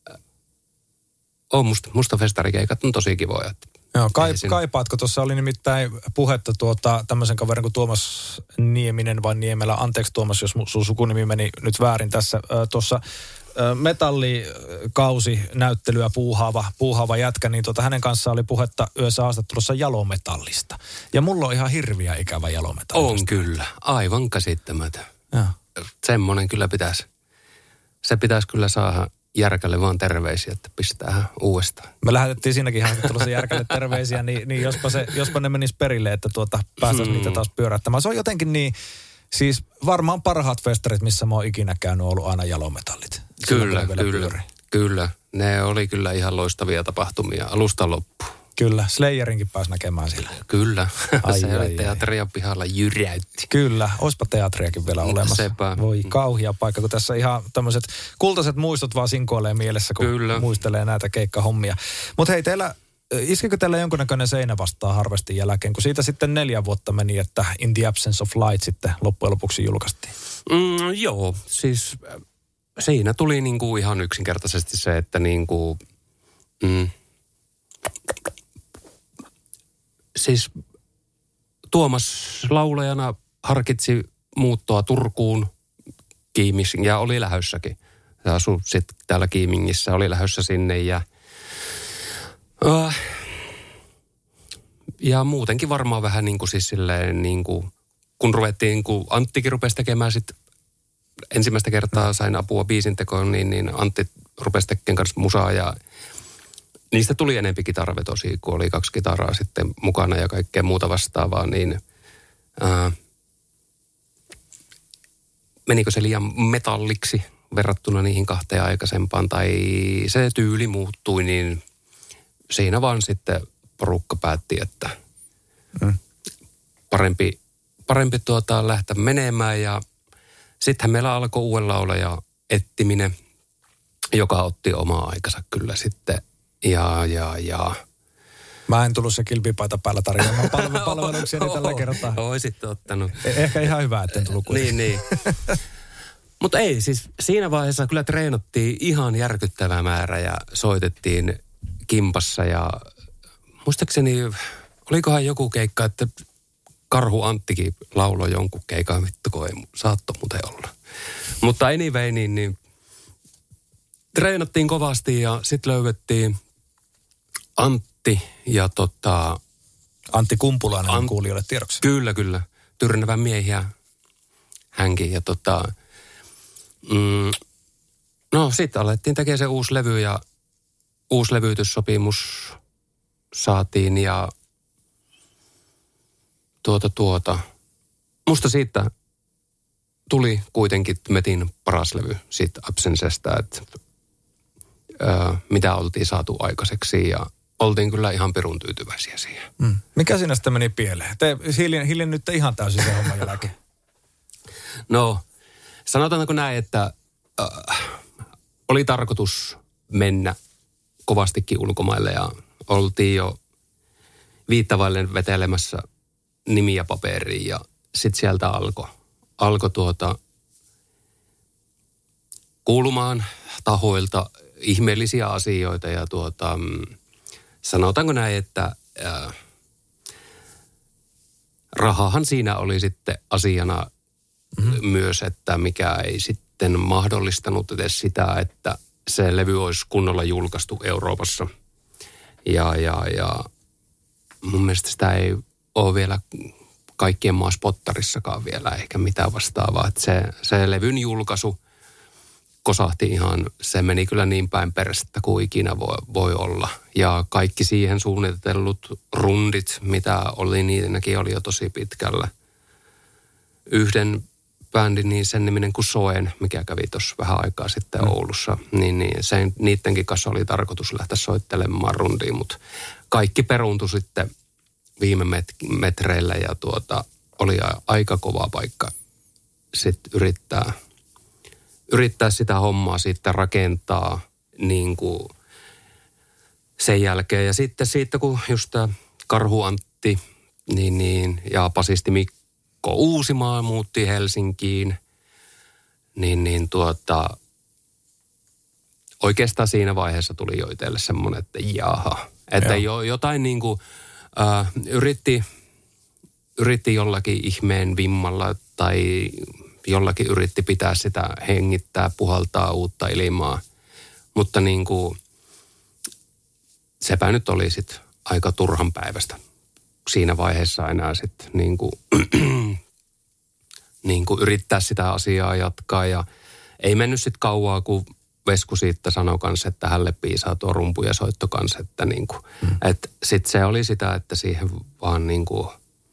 Speaker 3: on musta, musta festarikeikat on tosi kivoja.
Speaker 2: Joo, kai,
Speaker 3: Ei siinä-
Speaker 2: kaipaatko? Tuossa oli nimittäin puhetta tuota, tämmöisen kaverin kuin Tuomas Nieminen vai Niemelä. Anteeksi Tuomas, jos sun sukunimi meni nyt väärin tässä. Tuossa metallikausi näyttelyä puuhaava, puuhaava jätkä, niin tuota, hänen kanssaan oli puhetta yössä haastattelussa jalometallista. Ja mulla on ihan hirviä ikävä jalometallista.
Speaker 3: On kyllä, aivan käsittämätön.
Speaker 2: Joo.
Speaker 3: Semmoinen kyllä pitäisi, se pitäisi kyllä saada Järkälle vaan terveisiä, että pistää uudestaan.
Speaker 2: Me lähetettiin siinäkin haastattelussa Järkälle terveisiä, niin, niin jospa, se, jospa ne menisi perille, että tuota, päästäisiin
Speaker 3: Hmm.
Speaker 2: niitä taas pyörättämään. Se on jotenkin niin, siis varmaan parhaat festarit, missä mä oon ikinä käynyt, on ollut aina jalometallit. Silloin,
Speaker 3: Kyllä,
Speaker 2: kun ne vielä
Speaker 3: kyllä,
Speaker 2: pyörii.
Speaker 3: kyllä. Ne oli kyllä ihan loistavia tapahtumia alusta loppuun.
Speaker 2: Kyllä, Slayerinkin pääsi näkemään sillä.
Speaker 3: Kyllä,
Speaker 2: Ai,
Speaker 3: se
Speaker 2: ai,
Speaker 3: oli
Speaker 2: ai.
Speaker 3: teatteria pihalla jyräytti.
Speaker 2: Kyllä, oispa teatriakin vielä olemassa.
Speaker 3: sepä.
Speaker 2: Voi kauhia paikka, kun tässä ihan tämmöiset kultaiset muistot vaan sinkoilee mielessä, kun
Speaker 3: Kyllä.
Speaker 2: muistelee näitä keikkahommia. Mutta hei, teillä, iskikö teillä jonkunnäköinen seinä vastaan Harvestin jälkeen, kun siitä sitten neljä vuotta meni, että In the Absence of Light sitten loppujen lopuksi julkaistiin?
Speaker 3: Mm, joo, siis äh, siinä tuli niinku ihan yksinkertaisesti se, että niinku, mm, siis Tuomas laulajana harkitsi muuttoa Turkuun Kiiming ja oli lähössäkin. Se asui sitten täällä Kiimingissä, oli lähössä sinne ja, äh, ja muutenkin varmaan vähän niin kuin siis silleen niin kuin, kun ruvettiin, kun Anttikin rupesi tekemään sitten ensimmäistä kertaa sain apua biisintekoon, niin, niin Antti rupesi tekemään kanssa musaa ja niistä tuli enempi kitaravetosia, kun oli kaksi kitaraa sitten mukana ja kaikkea muuta vastaavaa, niin ää, menikö se liian metalliksi verrattuna niihin kahteen aikaisempaan tai se tyyli muuttui, niin siinä vaan sitten porukka päätti, että
Speaker 2: Mm.
Speaker 3: parempi, parempi tuota lähteä menemään ja sittenhän meillä alkoi uuden laulaja etsiminen, joka otti omaa aikansa kyllä sitten. Ja, ja, ja.
Speaker 2: Mä en tullut se kilpipaita päällä tarjoamaan palvelu- palveluksia niin tällä kertaa.
Speaker 3: Oisitte ottanut.
Speaker 2: Eh- Ehkä ihan hyvä, että en tullut kuitenkin.
Speaker 3: Niin, niin. Mutta ei, siis siinä vaiheessa kyllä treenattiin ihan järkyttävä määrä ja soitettiin kimpassa ja muistaakseni, olikohan joku keikka, että Karhu Anttikin lauloi jonkun keikan, vittu kun ei saatto muuten olla. Mutta anyway, niin, niin treenattiin kovasti ja sitten löydettiin Antti ja tota...
Speaker 2: Antti Kumpulainen on
Speaker 3: Ant-
Speaker 2: kuulijoille tiedoksi.
Speaker 3: Kyllä, kyllä. Tyrnävän miehiä hänkin ja tota... Mm, no sitten alettiin tekemään se uusi levy ja uusi levytyssopimus saatiin ja tuota tuota. Musta siitä tuli kuitenkin Metin paras levy siitä Absencestä, että öö, mitä oltiin saatu aikaiseksi ja oltiin kyllä ihan pirun tyytyväisiä siihen.
Speaker 2: Mm. Mikä siinä sitten meni pieleen? Te hiljen, hiljen nyt ihan täysin se homman jälkeen.
Speaker 3: No, sanotaanko näin, että äh, oli tarkoitus mennä kovastikin ulkomaille ja oltiin jo viittavaille vetelemässä nimiä paperiin ja sitten sieltä alkoi alko tuota kuulumaan tahoilta ihmeellisiä asioita ja tuota, sanotaanko näin, että ää, rahahan siinä oli sitten asiana mm-hmm. myös, että mikä ei sitten mahdollistanut edes sitä, että se levy olisi kunnolla julkaistu Euroopassa. Ja, ja, ja mun mielestä sitä ei ole vielä kaikkien maa spottarissakaan vielä ehkä mitään vastaavaa. Että se, se levyn julkaisu kosahti ihan, se meni kyllä niin päin perästä kuin ikinä voi, voi olla. Ja kaikki siihen suunnitellut rundit, mitä oli, niitäkin oli jo tosi pitkällä. Yhden bändin, niin sen niminen kuin Soen, mikä kävi tuossa vähän aikaa sitten mm. Oulussa, niin, niin sen, niidenkin kanssa oli tarkoitus lähteä soittelemaan rundiin, mutta kaikki peruuntui sitten viime met- metreillä ja tuota, oli aika kova paikka sitten yrittää, yrittää sitä hommaa sitten rakentaa niin kuin sen jälkeen. Ja sitten siitä, kun just tämä Karhu Antti niin, niin, ja basisti Mikko Uusimaa muutti Helsinkiin, niin, niin tuota, oikeastaan siinä vaiheessa tuli jo itselle semmoinen, että jaha. Että jo, jotain niin kuin, äh, yritti, yritti jollakin ihmeen vimmalla tai jollakin yritti pitää sitä hengittää, puhaltaa uutta ilmaa. Mutta niin kuin, sepä nyt oli sitten aika turhan päivästä siinä vaiheessa enää sitten niin kuin, niin kuin yrittää sitä asiaa jatkaa. Ja ei mennyt sitten kauaa, kun Vesku siitä sanoi kanssa, että hänelle piisaa tuo rumpu ja soitto kanssa. Että niin kuin, mm. että sitten se oli sitä, että siihen vaan niin kuin,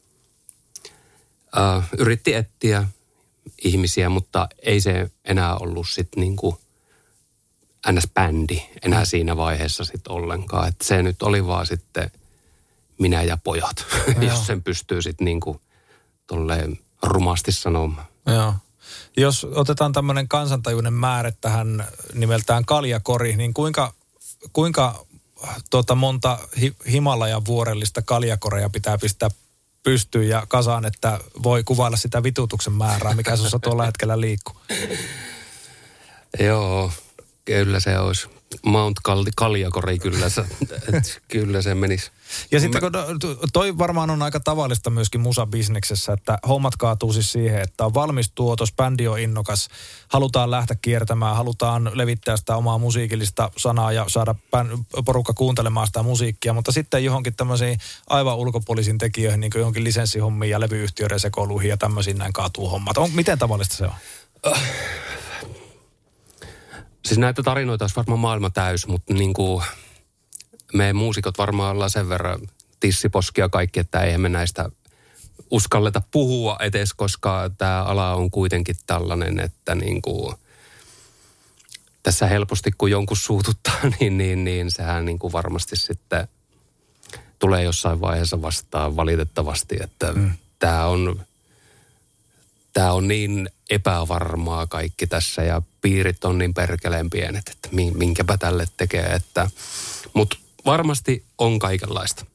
Speaker 3: äh, yritti etsiä ihmisiä, mutta ei se enää ollut sitten niin kuin N S-bändi enää siinä vaiheessa sitten ollenkaan. Että se nyt oli vaan sitten minä ja pojat, jos sen pystyy sitten niin kuin tolleen rumasti sanomaan.
Speaker 2: Joo. Jos otetaan tämmöinen kansantajuinen määrä tähän nimeltään kaljakori, niin kuinka, kuinka tuota monta hi, Himalajan vuorellista kaljakoreja pitää pistää pystyyn ja kasaan, että voi kuvailla sitä vitutuksen määrää, mikä sinussa tuolla hetkellä liikkuu?
Speaker 3: Joo, kyllä se olisi. Mount Kaljakori, kyllä se, kyllä se menisi.
Speaker 2: Ja sitten kun toi varmaan on aika tavallista myöskin musabisneksessä, että hommat kaatuu siis siihen, että on valmis tuotos, bändi on innokas, halutaan lähteä kiertämään, halutaan levittää sitä omaa musiikillista sanaa ja saada porukka kuuntelemaan sitä musiikkia, mutta sitten johonkin tämmöisiin aivan ulkopuolisiin tekijöihin, niin kuin johonkin lisenssihommiin ja levyyhtiöiden sekoiluihin ja tämmöisiin näin kaatuu hommat. On, miten tavallista se on? Uh.
Speaker 3: Siis näitä tarinoita olisi varmaan maailma täys, mutta niin kuin me muusikot varmaan ollaan sen verran tissiposkia kaikki, että eihän me näistä uskalleta puhua edes, koska tämä ala on kuitenkin tällainen, että niin kuin tässä helposti kun jonkun suututtaa, niin, niin, niin sehän niin kuin varmasti sitten tulee jossain vaiheessa vastaan valitettavasti, että mm. tämä on... Tämä on niin epävarmaa kaikki tässä ja piirit on niin perkeleen pienet, että minkäpä tälle tekee. Että, mutta varmasti on kaikenlaista.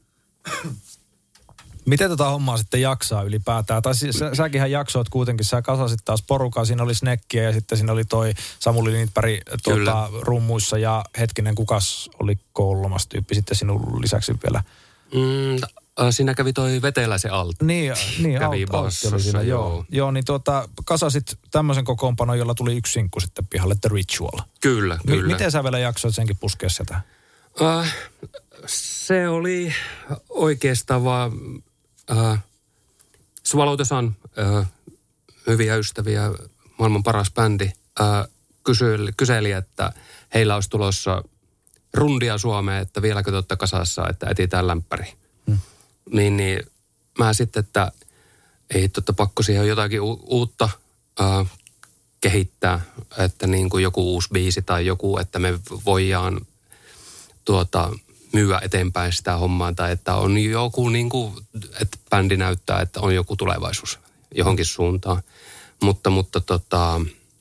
Speaker 2: Miten tätä hommaa sitten jaksaa ylipäätään? Tai siis, sä, säkinhän jaksoit kuitenkin, sä kasasit taas porukaa, siinä oli Snekkiä ja sitten siinä oli toi Samuli Lindberg tuota, rummuissa ja hetkinen, kukas oli kolmas tyyppi sitten sinun lisäksi vielä?
Speaker 3: Mm, Siinä kävi toi Veteläisen Altti.
Speaker 2: Niin, niin Altti oli siinä, joo. joo. Joo, niin tuota, kasasit tämmöisen kokoonpanon, jolla tuli yksi sinkku sitten pihalle, The Ritual.
Speaker 3: Kyllä, kyllä.
Speaker 2: M- miten sä vielä jaksoit senkin puskea sitä?
Speaker 3: Uh, se oli oikeastaan vaan uh, Swallow the Sun, uh, hyviä ystäviä, maailman paras bändi, uh, kyseli, kyseli, että heillä olisi tulossa rundia Suomeen, että vieläkö te olette kasassa, että etsitään lämpäri. Hmm. Niin, niin mä sitten, että ei totta pakko siihen jotakin u- uutta uh, kehittää, että niin kuin joku uusi biisi tai joku, että me voidaan tuota, myyä eteenpäin sitä hommaa tai että on joku niin kuin, että bändi näyttää, että on joku tulevaisuus johonkin suuntaan. Mutta, mutta tota,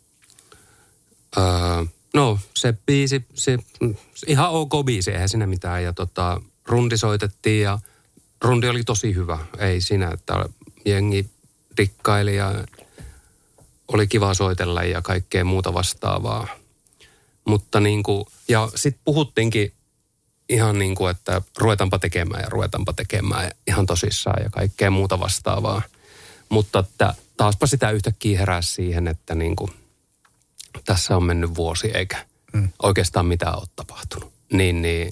Speaker 3: uh, no se biisi, se ihan ok biisi, eihän siinä mitään ja tota, rundi soitettiin ja rundi oli tosi hyvä. Ei siinä, että jengi dikkaili ja oli kiva soitella ja kaikkea muuta vastaavaa. Mutta niin kuin, ja sitten puhuttiinkin ihan niin kuin, että ruvetaanpa tekemään ja ruvetaanpa tekemään ihan tosissaan ja kaikkea muuta vastaavaa. Mutta että taaspa sitä yhtäkkiä heräsi siihen, että niin kuin, tässä on mennyt vuosi eikä mm. oikeastaan mitään ole tapahtunut. Niin, niin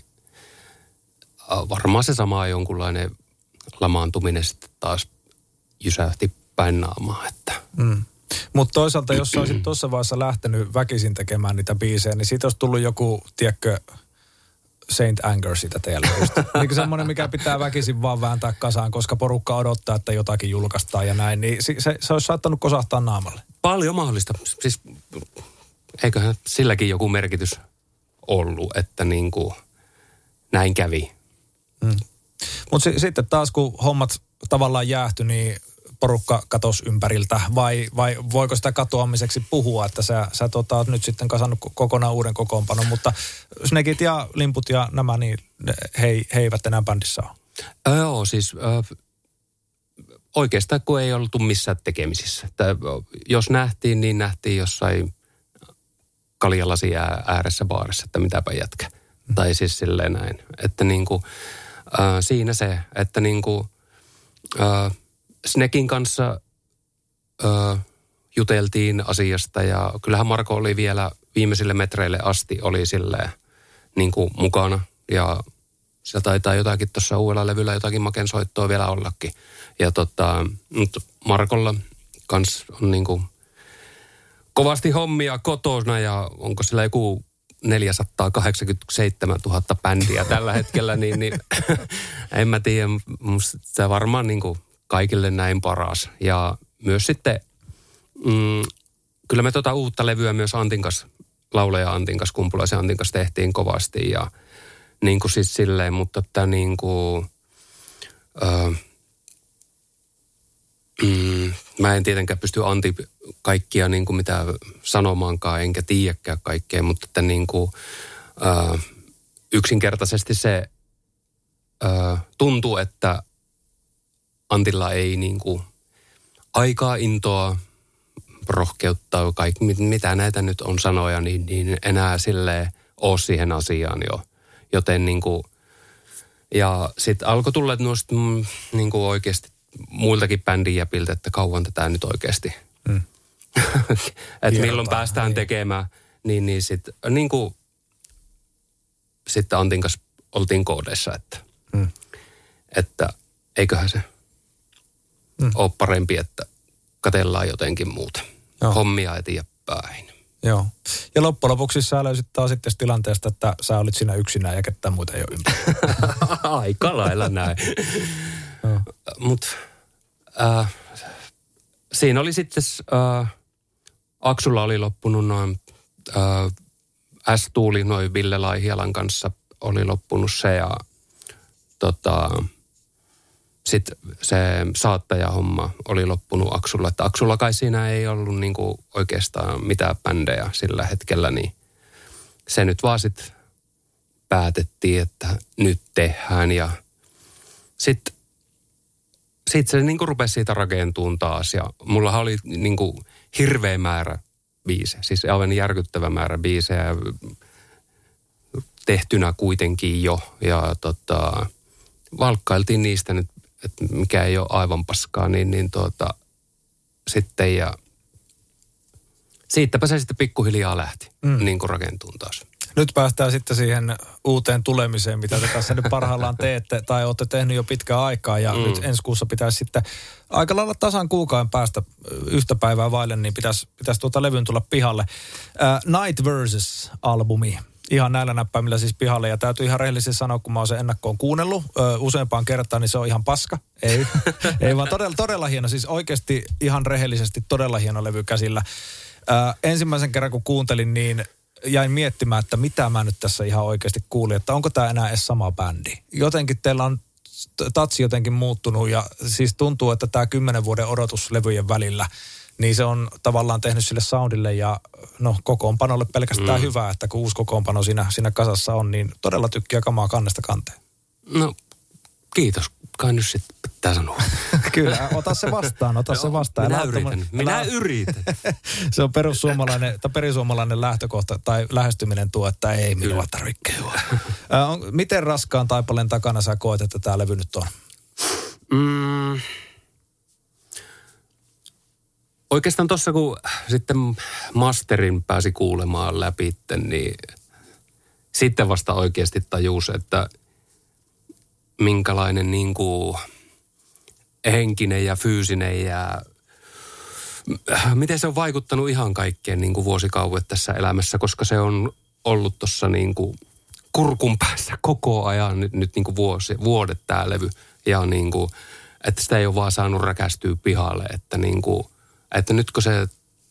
Speaker 3: varmaan se sama jonkunlainen lamaantuminen sitten taas jysähti päin naamaa. Että. Mm.
Speaker 2: Mutta toisaalta, jos sä olisit tuossa vaiheessa lähtenyt väkisin tekemään niitä biisejä, niin siitä olisi tullut joku, tiedätkö, Saint Anger sitä teille. Niin semmoinen, mikä pitää väkisin vaan vääntää kasaan, koska porukka odottaa, että jotakin julkaistaan ja näin. Niin se, se olisi saattanut kosahtaa naamalle.
Speaker 3: Paljon mahdollista. Siis eiköhän silläkin joku merkitys ollut, että niin kuin näin kävi.
Speaker 2: Mm. Mutta s- sitten taas, kun hommat tavallaan jäähtyi, niin porukka katosi ympäriltä, vai, vai voiko sitä katoamiseksi puhua, että sä, sä tota, oot nyt sitten kasannut kokonaan uuden kokoonpanon, mutta Snekit ja Limput ja nämä, niin he, he eivät enää bändissä ole.
Speaker 3: Joo, siis äh, oikeastaan kun ei oltu missään tekemisissä. Että, jos nähtiin, niin nähtiin jossain kaljalasin ääressä baarissa, että mitäpä jätkä. Mm. Tai siis silleen näin. Että niinku, äh, siinä se, että niinku äh, Snekin kanssa ö, juteltiin asiasta ja kyllähän Marko oli vielä viimeisille metreille asti oli silleen niin kuin mukana. Ja se taitaa jotakin tuossa uudella levyllä jotakin makensoittoa vielä ollakin. Ja tota, mutta Markolla kans on niin kuin kovasti hommia kotona ja onko sillä joku neljäsataakahdeksankymmentäseitsemäntuhatta bändiä tällä hetkellä, niin, niin en mä tiedä, musta se varmaan niin kuin kaikille näin paras. Ja myös sitten, mm, kyllä me tota uutta levyä myös Antinkas, lauleja Antinkas, Kumpulaisen Antinkas tehtiin kovasti ja niin kuin siis silleen, mutta että niin kuin, ö, mm, mä en tietenkään pysty Antti kaikkia niin kuin mitä sanomaankaan, enkä tiedäkään kaikkea, mutta että niin kuin, ö, yksinkertaisesti se ö, tuntuu, että Antilla ei niin kuin aikaa, intoa, rohkeutta, kaikki, mitä näitä nyt on sanoja, niin, niin enää silleen ole siihen asiaan jo. Joten niin kuin, ja sitten alkoi tulla noista niin kuin oikeasti muiltakin bändin jäpiltä, että kauan tätä nyt oikeasti. Mm. Että milloin päästään niin tekemään. Niin, niin sitten niin kuin, sitten Antin kanssa oltiin koodeissa, että, mm. että eiköhän se mm. ole parempi, että katsellaan jotenkin muuta. Joo. Hommia eteenpäin.
Speaker 2: Joo. Ja loppujen lopuksi sä löysit taas sitten tilanteesta, että sä olit siinä yksinään ja ketään muita ei ole ympärillä.
Speaker 3: Aika lailla näin. Mutta äh, siinä oli sitten, äh, Aksulla oli loppunut noin, äh, S-tuuli noin Ville Laihialan kanssa oli loppunut se ja tota, sitten se saattajahomma oli loppunut Aksulla. Että Aksulla kai siinä ei ollut niinku oikeastaan mitään bändejä sillä hetkellä, niin se nyt vaan sitten päätettiin, että nyt tehdään. Ja sitten sit se niinku rupesi siitä rakentumaan taas. Ja mullahan oli niinku hirveä määrä biisejä, siis aivan järkyttävä määrä biisejä tehtynä kuitenkin jo. Ja tota, valkkailtiin niistä nyt, että mikä ei ole aivan paskaa, niin, niin tuota, sitten ja siitäpä se sitten pikkuhiljaa lähti, mm. niin kuin rakentuun taas.
Speaker 2: Nyt päästään sitten siihen uuteen tulemiseen, mitä te tässä nyt parhaillaan teette, tai olette tehnyt jo pitkään aikaa, ja mm. nyt ensi kuussa pitäisi sitten aika lailla tasan kuukauden päästä yhtä päivää vaille, niin pitäisi, pitäisi tuota levyn tulla pihalle. Uh, Night Versus-albumi. Ihan näillä näppäimillä siis pihalle. Ja täytyy ihan rehellisesti sanoa, kun mä oon sen ennakkoon kuunnellut ö, useampaan kertaan, niin se on ihan paska. Ei, ei vaan todella, todella hieno. Siis oikeasti ihan rehellisesti todella hieno levy käsillä. Ö, ensimmäisen kerran kun kuuntelin, niin jäin miettimään, että mitä mä nyt tässä ihan oikeasti kuulin. Että onko tää enää edes sama bändi. Jotenkin teillä on tatsi jotenkin muuttunut ja siis tuntuu, että tää kymmenen vuoden odotus levyjen välillä, niin se on tavallaan tehnyt sille soundille ja no kokoonpanolle pelkästään mm. hyvää, että kun uusi kokoonpano siinä, siinä kasassa on, niin todella tykkää kamaa kannesta kanteen.
Speaker 3: No kiitos, kai nyt sitten pitää sanoa.
Speaker 2: Kyllä, ota se vastaan, ota se vastaan.
Speaker 3: Minä yritän, minä yritän.
Speaker 2: Se on perussuomalainen, tai perisuomalainen lähtökohta tai lähestyminen tuo, että ei minua tarvitse kehua. Miten raskaan taipaleen takana sä koet, että tämä levy nyt on?
Speaker 3: Mm. Oikeastaan tuossa, kun sitten masterin pääsi kuulemaan läpi, niin sitten vasta oikeasti tajus, että minkälainen niin kuin henkinen ja fyysinen ja miten se on vaikuttanut ihan kaikkeen niin kuin vuosikaudet tässä elämässä, koska se on ollut tuossa niin kuin kurkun päässä koko ajan nyt, nyt niin kuin vuosi, vuodet tämä levy. Ja niin kuin, että sitä ei ole vaan saanut räkästyä pihalle, että niin kuin, että nyt kun se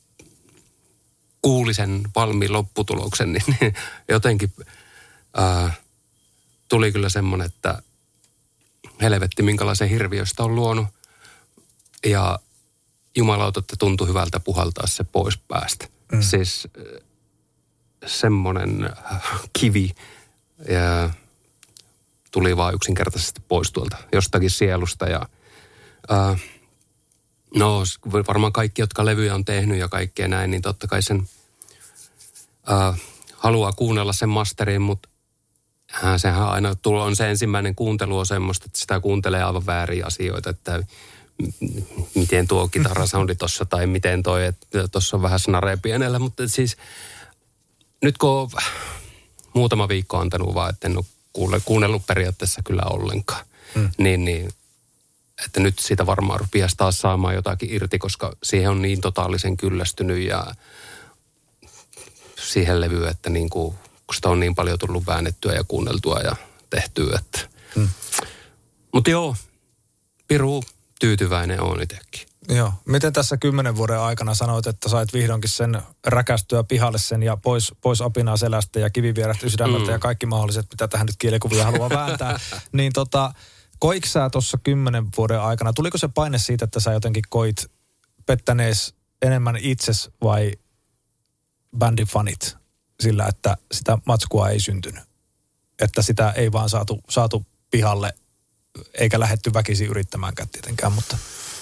Speaker 3: kuuli sen valmiin lopputuloksen, niin jotenkin ää, tuli kyllä semmoinen, että helvetti, minkälaisen hirviöstä on luonut. Ja jumalauta, että tuntui hyvältä puhaltaa se pois päästä. Mm. Siis semmoinen kivi ja tuli vaan yksinkertaisesti pois tuolta jostakin sielusta. Ja, ää, no varmaan kaikki, jotka levyjä on tehnyt ja kaikkea näin, niin totta kai sen ää, haluaa kuunnella sen masterin, mutta Äh, sehän aina on se ensimmäinen kuuntelu on semmoista, että sitä kuuntelee aivan vääriä asioita, että m- miten tuo kitarasoundi tuossa tai miten toi, että tuossa on vähän snare pienellä, mutta siis nyt kun on muutama viikko antanut vaan, että en ole kuule, kuunnellut periaatteessa kyllä ollenkaan, mm. niin, niin että nyt siitä varmaan rupiaisi taas saamaan jotakin irti, koska siihen on niin totaalisen kyllästynyt ja siihen levyyn, että niin kuin kun sitä on niin paljon tullut väännettyä ja kuunneltua ja tehtyä. Että. Mm. Mutta joo, piru tyytyväinen on itsekin.
Speaker 2: Joo. Miten tässä kymmenen vuoden aikana sanoit, että sait vihdoinkin sen räkästyä pihalle sen ja pois, pois apinaa selästä ja kivi vierähti sydämeltä mm. ja kaikki mahdolliset, mitä tähän nyt kielikuvia haluaa vääntää. Niin tota, koiko sä tuossa kymmenen vuoden aikana, tuliko se paine siitä, että sä jotenkin koit pettänees enemmän itses vai bändin fanit? Sillä, että sitä matskua ei syntynyt. Että sitä ei vaan saatu, saatu pihalle, eikä lähdetty väkisin yrittämäänkään tietenkään, mutta.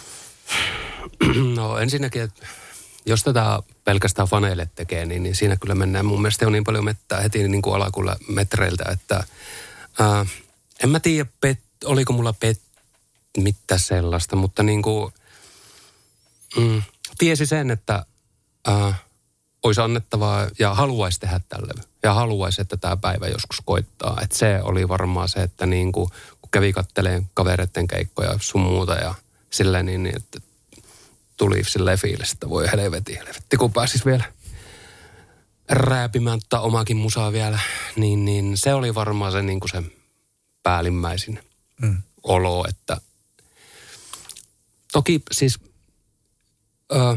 Speaker 3: No ensinnäkin, että jos tätä pelkästään faneille tekee, niin, niin siinä kyllä mennään mun mielestä jo niin paljon mettää heti niin kuin alakulla metreiltä, että ää, en mä tiedä, pet, oliko mulla pet, mitään sellaista, mutta niin kuin mm, tiesi sen, että ää, olisi annettavaa ja haluaisi tehdä tälle. Ja haluaisi, että tämä päivä joskus koittaa. Että se oli varmaan se, että niin kuin, kun kävi katteleen kavereiden keikkoja sun muuta ja silleen niin, niin että tuli silleen fiilis, että voi helvetti, helvetti, kun pääsis vielä rääpimään tai omakin musaa vielä. Niin, niin se oli varmaan se, niin kuin se päällimmäisin mm. olo, että toki siis Ö,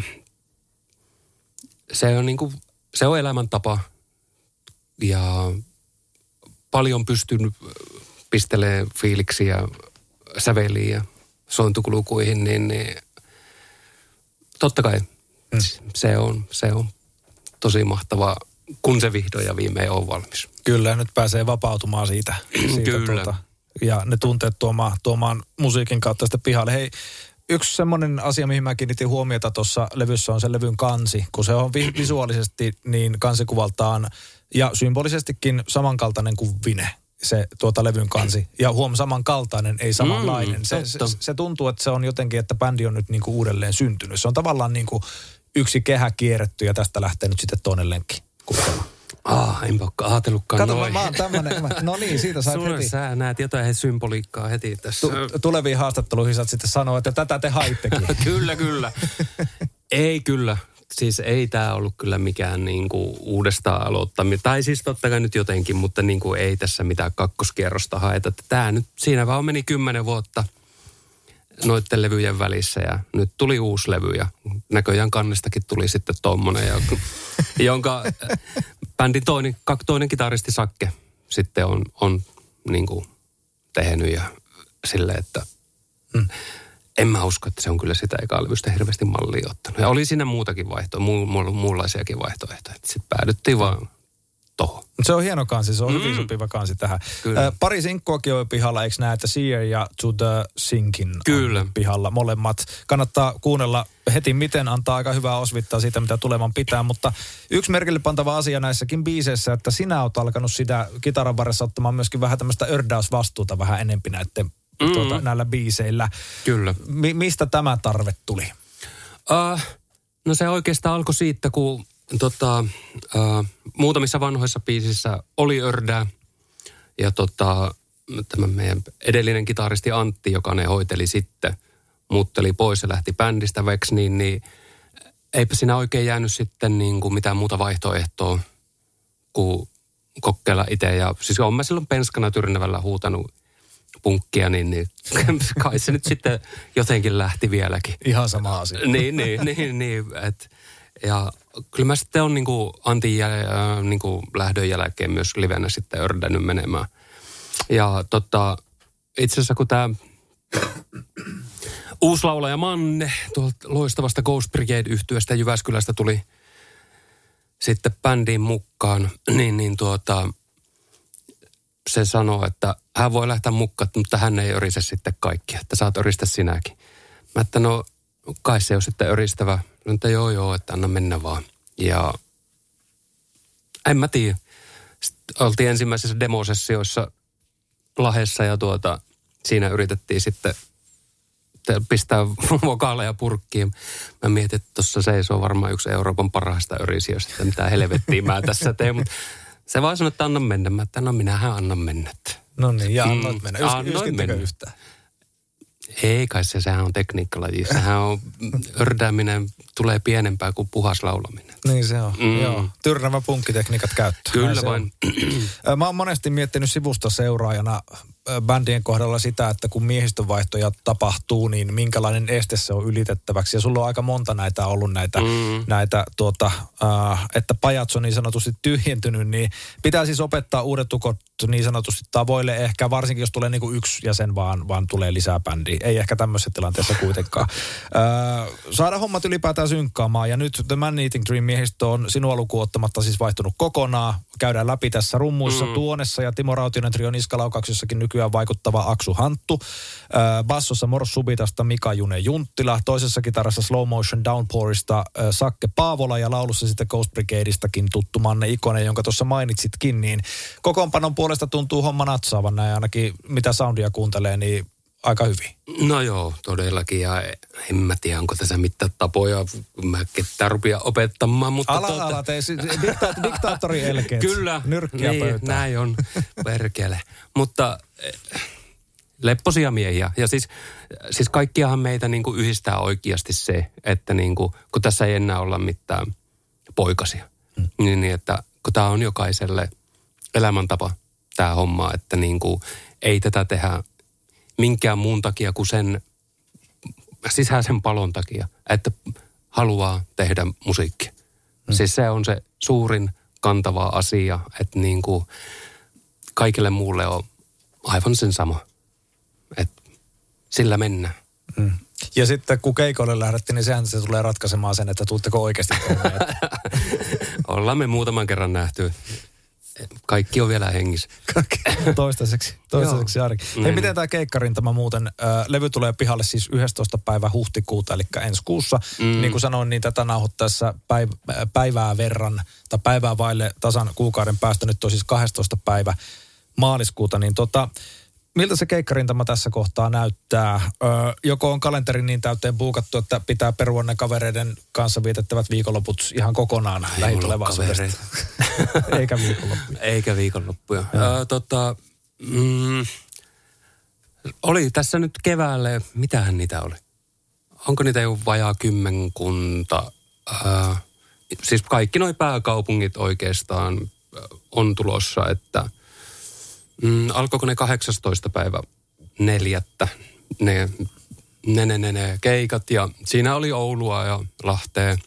Speaker 3: Se on, niin kuin, se on elämäntapa ja paljon pystynyt pistelemään fiiliksiä säveliin ja sointukulukuihin, niin, niin totta kai mm. se, on, se on tosi mahtavaa, kun se vihdoin ja viimein on valmis.
Speaker 2: Kyllä, nyt pääsee vapautumaan siitä. siitä
Speaker 3: Kyllä.
Speaker 2: Tuota, ja ne tunteet tuomaan, tuomaan musiikin kautta sitä pihalle. Hei, yksi semmoinen asia, mihin mä kiinnitin huomiota tuossa levyssä on se levyn kansi, kun se on vi- visuaalisesti niin kansikuvaltaan ja symbolisestikin samankaltainen kuin Vine, se tuota levyn kansi. Ja huom, samankaltainen, ei samanlainen. Mm, se, se, se tuntuu, että se on jotenkin, että bändi on nyt niinku uudelleen syntynyt. Se on tavallaan niinku yksi kehä kierretty ja tästä lähtee nyt sitten toinen lenkki kuultelemaan.
Speaker 3: Ah, enpä ole ajatellutkaan
Speaker 2: Kato,
Speaker 3: noin.
Speaker 2: mä oon tämmönen. No niin, siitä sait
Speaker 3: Sulle
Speaker 2: heti.
Speaker 3: Sä näet jotain symboliikkaa heti tässä.
Speaker 2: Tu- tuleviin haastatteluihin saat sitten sanoa, että tätä te haittekin.
Speaker 3: Kyllä, kyllä. Ei kyllä. Siis ei tää ollut kyllä mikään niinku uudestaan aloittaminen. Tai siis totta kai nyt jotenkin, mutta niinku ei tässä mitään kakkoskierrosta haeta. Tää nyt, siinä vaan meni kymmenen vuotta noitten levyjen välissä ja nyt tuli uusi levy ja näköjään kannestakin tuli sitten tommonen, ja, jonka bändin toinen, toinen kitaristi Sakke sitten on, on niin kuin tehnyt ja silleen, että mm. en mä usko, että se on kyllä sitä ekaa levystä hirveästi mallia ottanut. Ja oli siinä muutakin vaihtoehtoja, mu, mu, muunlaisiakin vaihtoehtoja. Sitten päädyttiin vaan tohon.
Speaker 2: Se on hieno kansi, se on
Speaker 3: Mm.
Speaker 2: hyvin sopiva kansi tähän.
Speaker 3: Kyllä.
Speaker 2: Äh, pari sinkkuakin on pihalla, eikö näe, että Seer ja To the Sinkin on
Speaker 3: Kyllä.
Speaker 2: pihalla molemmat. Kannattaa kuunnella heti miten, antaa aika hyvää osvittaa siitä, mitä tulevan pitää, mutta yksi merkille pantava asia näissäkin biiseissä, että sinä oot alkanut sitä kitaran varressa ottamaan myöskin vähän tämmöistä ördäysvastuuta vähän enempi näiden, mm. tuota, näillä biiseillä.
Speaker 3: Kyllä.
Speaker 2: Mi- mistä tämä tarve tuli?
Speaker 3: Uh, no se oikeastaan alkoi siitä, kun tota, uh, muutamissa vanhoissa biisissä oli ördää. Ja tota, tämä meidän edellinen kitaristi Antti, joka ne hoiteli sitten, muutteli pois ja lähti bändistä veksi, niin, niin eipä siinä oikein jäänyt sitten niin kuin mitään muuta vaihtoehtoa kuin kokeilla itse. Ja siis olen mä silloin penskana Tyrnävällä huutanut punkkia, niin, niin kai se nyt sitten jotenkin lähti vieläkin.
Speaker 2: Ihan sama asia.
Speaker 3: niin, niin, niin, niin. Et, ja kyllä mä sitten on niin kuin Antin jäl, äh, niin kuin lähdön jälkeen myös livenä sitten ördännyt menemään. Ja tota, itse asiassa kun tämä uusi laulaja Manne tuolta loistavasta Ghost Brigade-yhtyeestä Jyväskylästä tuli sitten bändiin mukaan, niin, niin tuota, se sanoo, että hän voi lähteä mukaan, mutta hän ei örise sitten kaikkia, että saat öristä sinäkin. Mä että no kai se on sitten öristävä. No, että joo joo, että anna mennä vaan. Ja en mä tiedä. Sitten oltiin ensimmäisissä demosessioissa Lahdessa ja tuota, siinä yritettiin sitten pistää vokaaleja purkkiin. Mä mietin, että tuossa seisoo varmaan yksi Euroopan parhaista örisijöistä, että mitä helvettiä mä tässä teen, mutta se vaan sanoi, että anna mennä. Mä että no minähän annan mennä.
Speaker 2: No niin, ja annoit
Speaker 3: Mm,
Speaker 2: mennä. Ys-
Speaker 3: annoin mennä.
Speaker 2: yhtään?
Speaker 3: Ei kai se, sehän on tekniikkalaji. Sehän on, ördääminen tulee pienempää kuin puhas laulaminen.
Speaker 2: Niin se on,
Speaker 3: Mm.
Speaker 2: joo. Tyrnävä punkkitekniikat käyttöön.
Speaker 3: Kyllä
Speaker 2: Näin se
Speaker 3: vain.
Speaker 2: on. Mä oon monesti miettinyt sivusta seuraajana bändien kohdalla sitä, että kun miehistönvaihtoja tapahtuu, niin minkälainen este se on ylitettäväksi. Ja sulla on aika monta näitä ollut näitä,
Speaker 3: Mm.
Speaker 2: näitä tuota, äh, että pajats on niin sanotusti tyhjentynyt, niin pitää siis opettaa uudet tukot niin sanotusti tavoille ehkä, varsinkin jos tulee niinku yksi jäsen vaan, vaan tulee lisää bändiä. Ei ehkä tämmöisessä tilanteessa kuitenkaan. Äh, saada hommat ylipäätään synkkaamaan, ja nyt The Man Eating Dream -miehistö on sinua lukuun ottamatta siis vaihtunut kokonaan. Käydään läpi tässä rummuissa mm. Tuonessa ja Timo Rautionen trio niskalaukauksessakin nykyään vaikuttava Aksu Hanttu. Äh, bassossa Mors Subitasta Mika June Junttila. Toisessa kitarassa Slow Motion Downpourista äh, Sakke Paavola ja laulussa sitten Ghost Brigadeistakin tuttu Manne Ikonen, jonka tuossa mainitsitkin. Niin kokoonpanon puolesta tuntuu homma natsaavan näin ainakin mitä soundia kuuntelee, niin aika hyvin.
Speaker 3: No joo, todellakin. Ja en mä tiedä, onko tässä mitään tapoja. Mä ketään rupia opettamaan, mutta...
Speaker 2: Ala,
Speaker 3: tuota...
Speaker 2: ala, tee dikta- diktaattori elkeet.
Speaker 3: Kyllä,
Speaker 2: Nyrkkiä
Speaker 3: niin,
Speaker 2: pöytään.
Speaker 3: näin on, perkele. Mutta eh, lepposia miehiä. Ja siis, siis kaikkiahan meitä niin kuin yhdistää oikeasti se, että niin kuin, kun tässä ei enää olla mitään poikasia. Hmm. Niin, niin, että kun tämä on jokaiselle elämäntapa, tämä homma, että niin kuin, ei tätä tehdä minkään muun takia kuin sen sisäisen palon takia, että haluaa tehdä musiikkia. Hmm. Siis se on se suurin kantava asia, että niin kuin kaikille muulle on aivan sen sama. Että sillä mennään.
Speaker 2: Mm. Ja sitten kun keikoille lähdettiin, niin sehän se tulee ratkaisemaan sen, että tuutteko oikeasti toimeen.
Speaker 3: Ollaan me muutaman kerran nähty. Kaikki on vielä hengissä.
Speaker 2: toistaiseksi, toistaiseksi ainakin. Hei, miten tämä keikkarintama muuten, äh, levy tulee pihalle siis yhdestoista päivä huhtikuuta, eli ensi kuussa. Mm. Niin kuin sanoin, niin tätä nauhoittaessa päiv- päivää verran, tai päivää vaille tasan kuukauden päästä, nyt on siis kahdestoista päivä maaliskuuta, niin tota, miltä se keikkarintama tässä kohtaa näyttää? Öö, joko on kalenteri niin täyteen buukattu, että pitää perua ne kavereiden kanssa vietettävät viikonloput ihan kokonaan lähitulevaisuudesta? Eikä viikonloppuja.
Speaker 3: Eikä viikonloppuja. Öö, tota, mm, oli tässä nyt keväälle, mitähän niitä oli? Onko niitä jo vajaa kymmenkunta? Öö, siis kaikki noi pääkaupungit oikeastaan on tulossa, että Mm, alkoiko ne kahdeksastoista päivä neljättä ne, ne, ne, ne, ne keikat ja siinä oli Oulua ja Lahtea,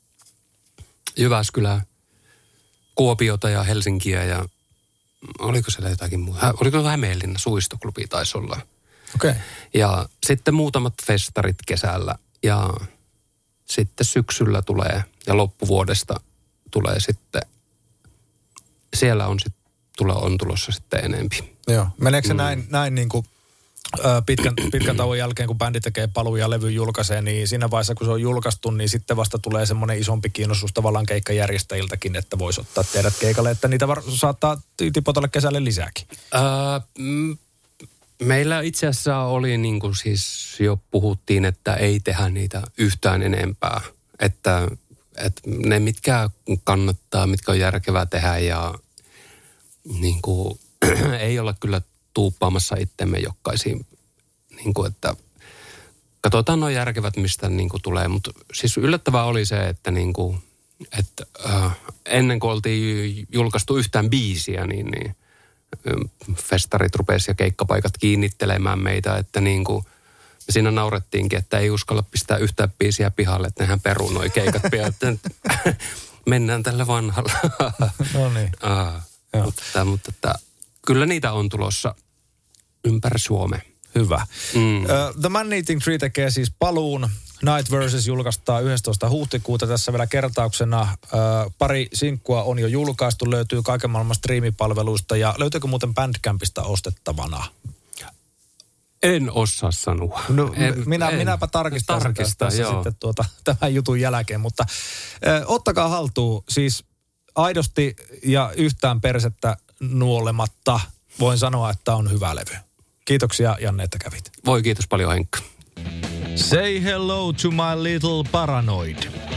Speaker 3: Jyväskylää, Kuopiota ja Helsinkiä ja oliko siellä jotakin muuta? Oliko Hämeenlinna, Suistoklubi taisi olla.
Speaker 2: Okei. Okay.
Speaker 3: Ja sitten muutamat festarit kesällä ja sitten syksyllä tulee ja loppuvuodesta tulee sitten siellä on, sit, tule, on tulossa sitten enempi.
Speaker 2: Joo. Meneekö se
Speaker 3: Mm.
Speaker 2: näin, näin niin kuin pitkän, pitkän tauon jälkeen, kun bändi tekee paluu ja levy julkaisee, niin siinä vaiheessa, kun se on julkaistu, niin sitten vasta tulee semmoinen isompi kiinnostus tavallaan keikkajärjestäjiltäkin, että voisi ottaa teidät keikalle, että niitä var- saattaa tipotella kesälle lisääkin.
Speaker 3: Ää, mm, meillä itse asiassa oli niin kuin siis jo puhuttiin, että ei tehdä niitä yhtään enempää. Että, että ne mitkä kannattaa, mitkä on järkevää tehdä ja niin kuin, ei olla kyllä tuuppaamassa itsemme jokkaisiin, niin kuin, että katsotaan nuo järkevät, mistä niin kuin tulee. Mutta siis yllättävää oli se, että, niin kuin, että äh, ennen kuin oltiin julkaistu yhtään biisiä, niin, niin festarit rupesi ja keikkapaikat kiinnittelemään meitä, että niin kuin me siinä naurettiinkin, että ei uskalla pistää yhtään biisiä pihalle, että nehän peruu noi keikat pian, mennään tällä vanhalla.
Speaker 2: No niin.
Speaker 3: ah, mutta, mutta että, kyllä niitä on tulossa ympäri Suomea.
Speaker 2: Hyvä.
Speaker 3: Mm.
Speaker 2: Uh, The Man Eating Tree tekee siis paluun. Night Verses julkaistaan yhdestoista huhtikuuta. Tässä vielä kertauksena uh, pari sinkkua on jo julkaistu. Löytyy kaiken maailman striimipalveluista. Ja löytyykö muuten Bandcampista ostettavana?
Speaker 3: En osaa sanoa.
Speaker 2: No,
Speaker 3: en,
Speaker 2: minä,
Speaker 3: en.
Speaker 2: minäpä tarkistan
Speaker 3: Tarkista,
Speaker 2: tässä
Speaker 3: joo.
Speaker 2: sitten tuota, tämän jutun jälkeen. Mutta uh, ottakaa haltuun. Siis aidosti ja yhtään persettä nuolematta voin sanoa, että on hyvä levy. Kiitoksia, Janne, että kävit.
Speaker 3: Voi kiitos paljon, Henkka.
Speaker 2: Say hello to my little paranoid.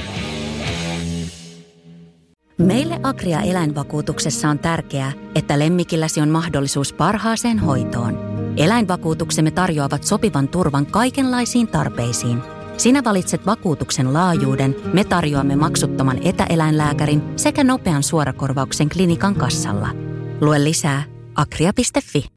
Speaker 1: Meille Agria eläinvakuutuksessa on tärkeää, että lemmikilläsi on mahdollisuus parhaaseen hoitoon. Eläinvakuutuksemme tarjoavat sopivan turvan kaikenlaisiin tarpeisiin. Sinä valitset vakuutuksen laajuuden, me tarjoamme maksuttoman etäeläinlääkärin sekä nopean suorakorvauksen klinikan kassalla. Lue lisää agria piste fi.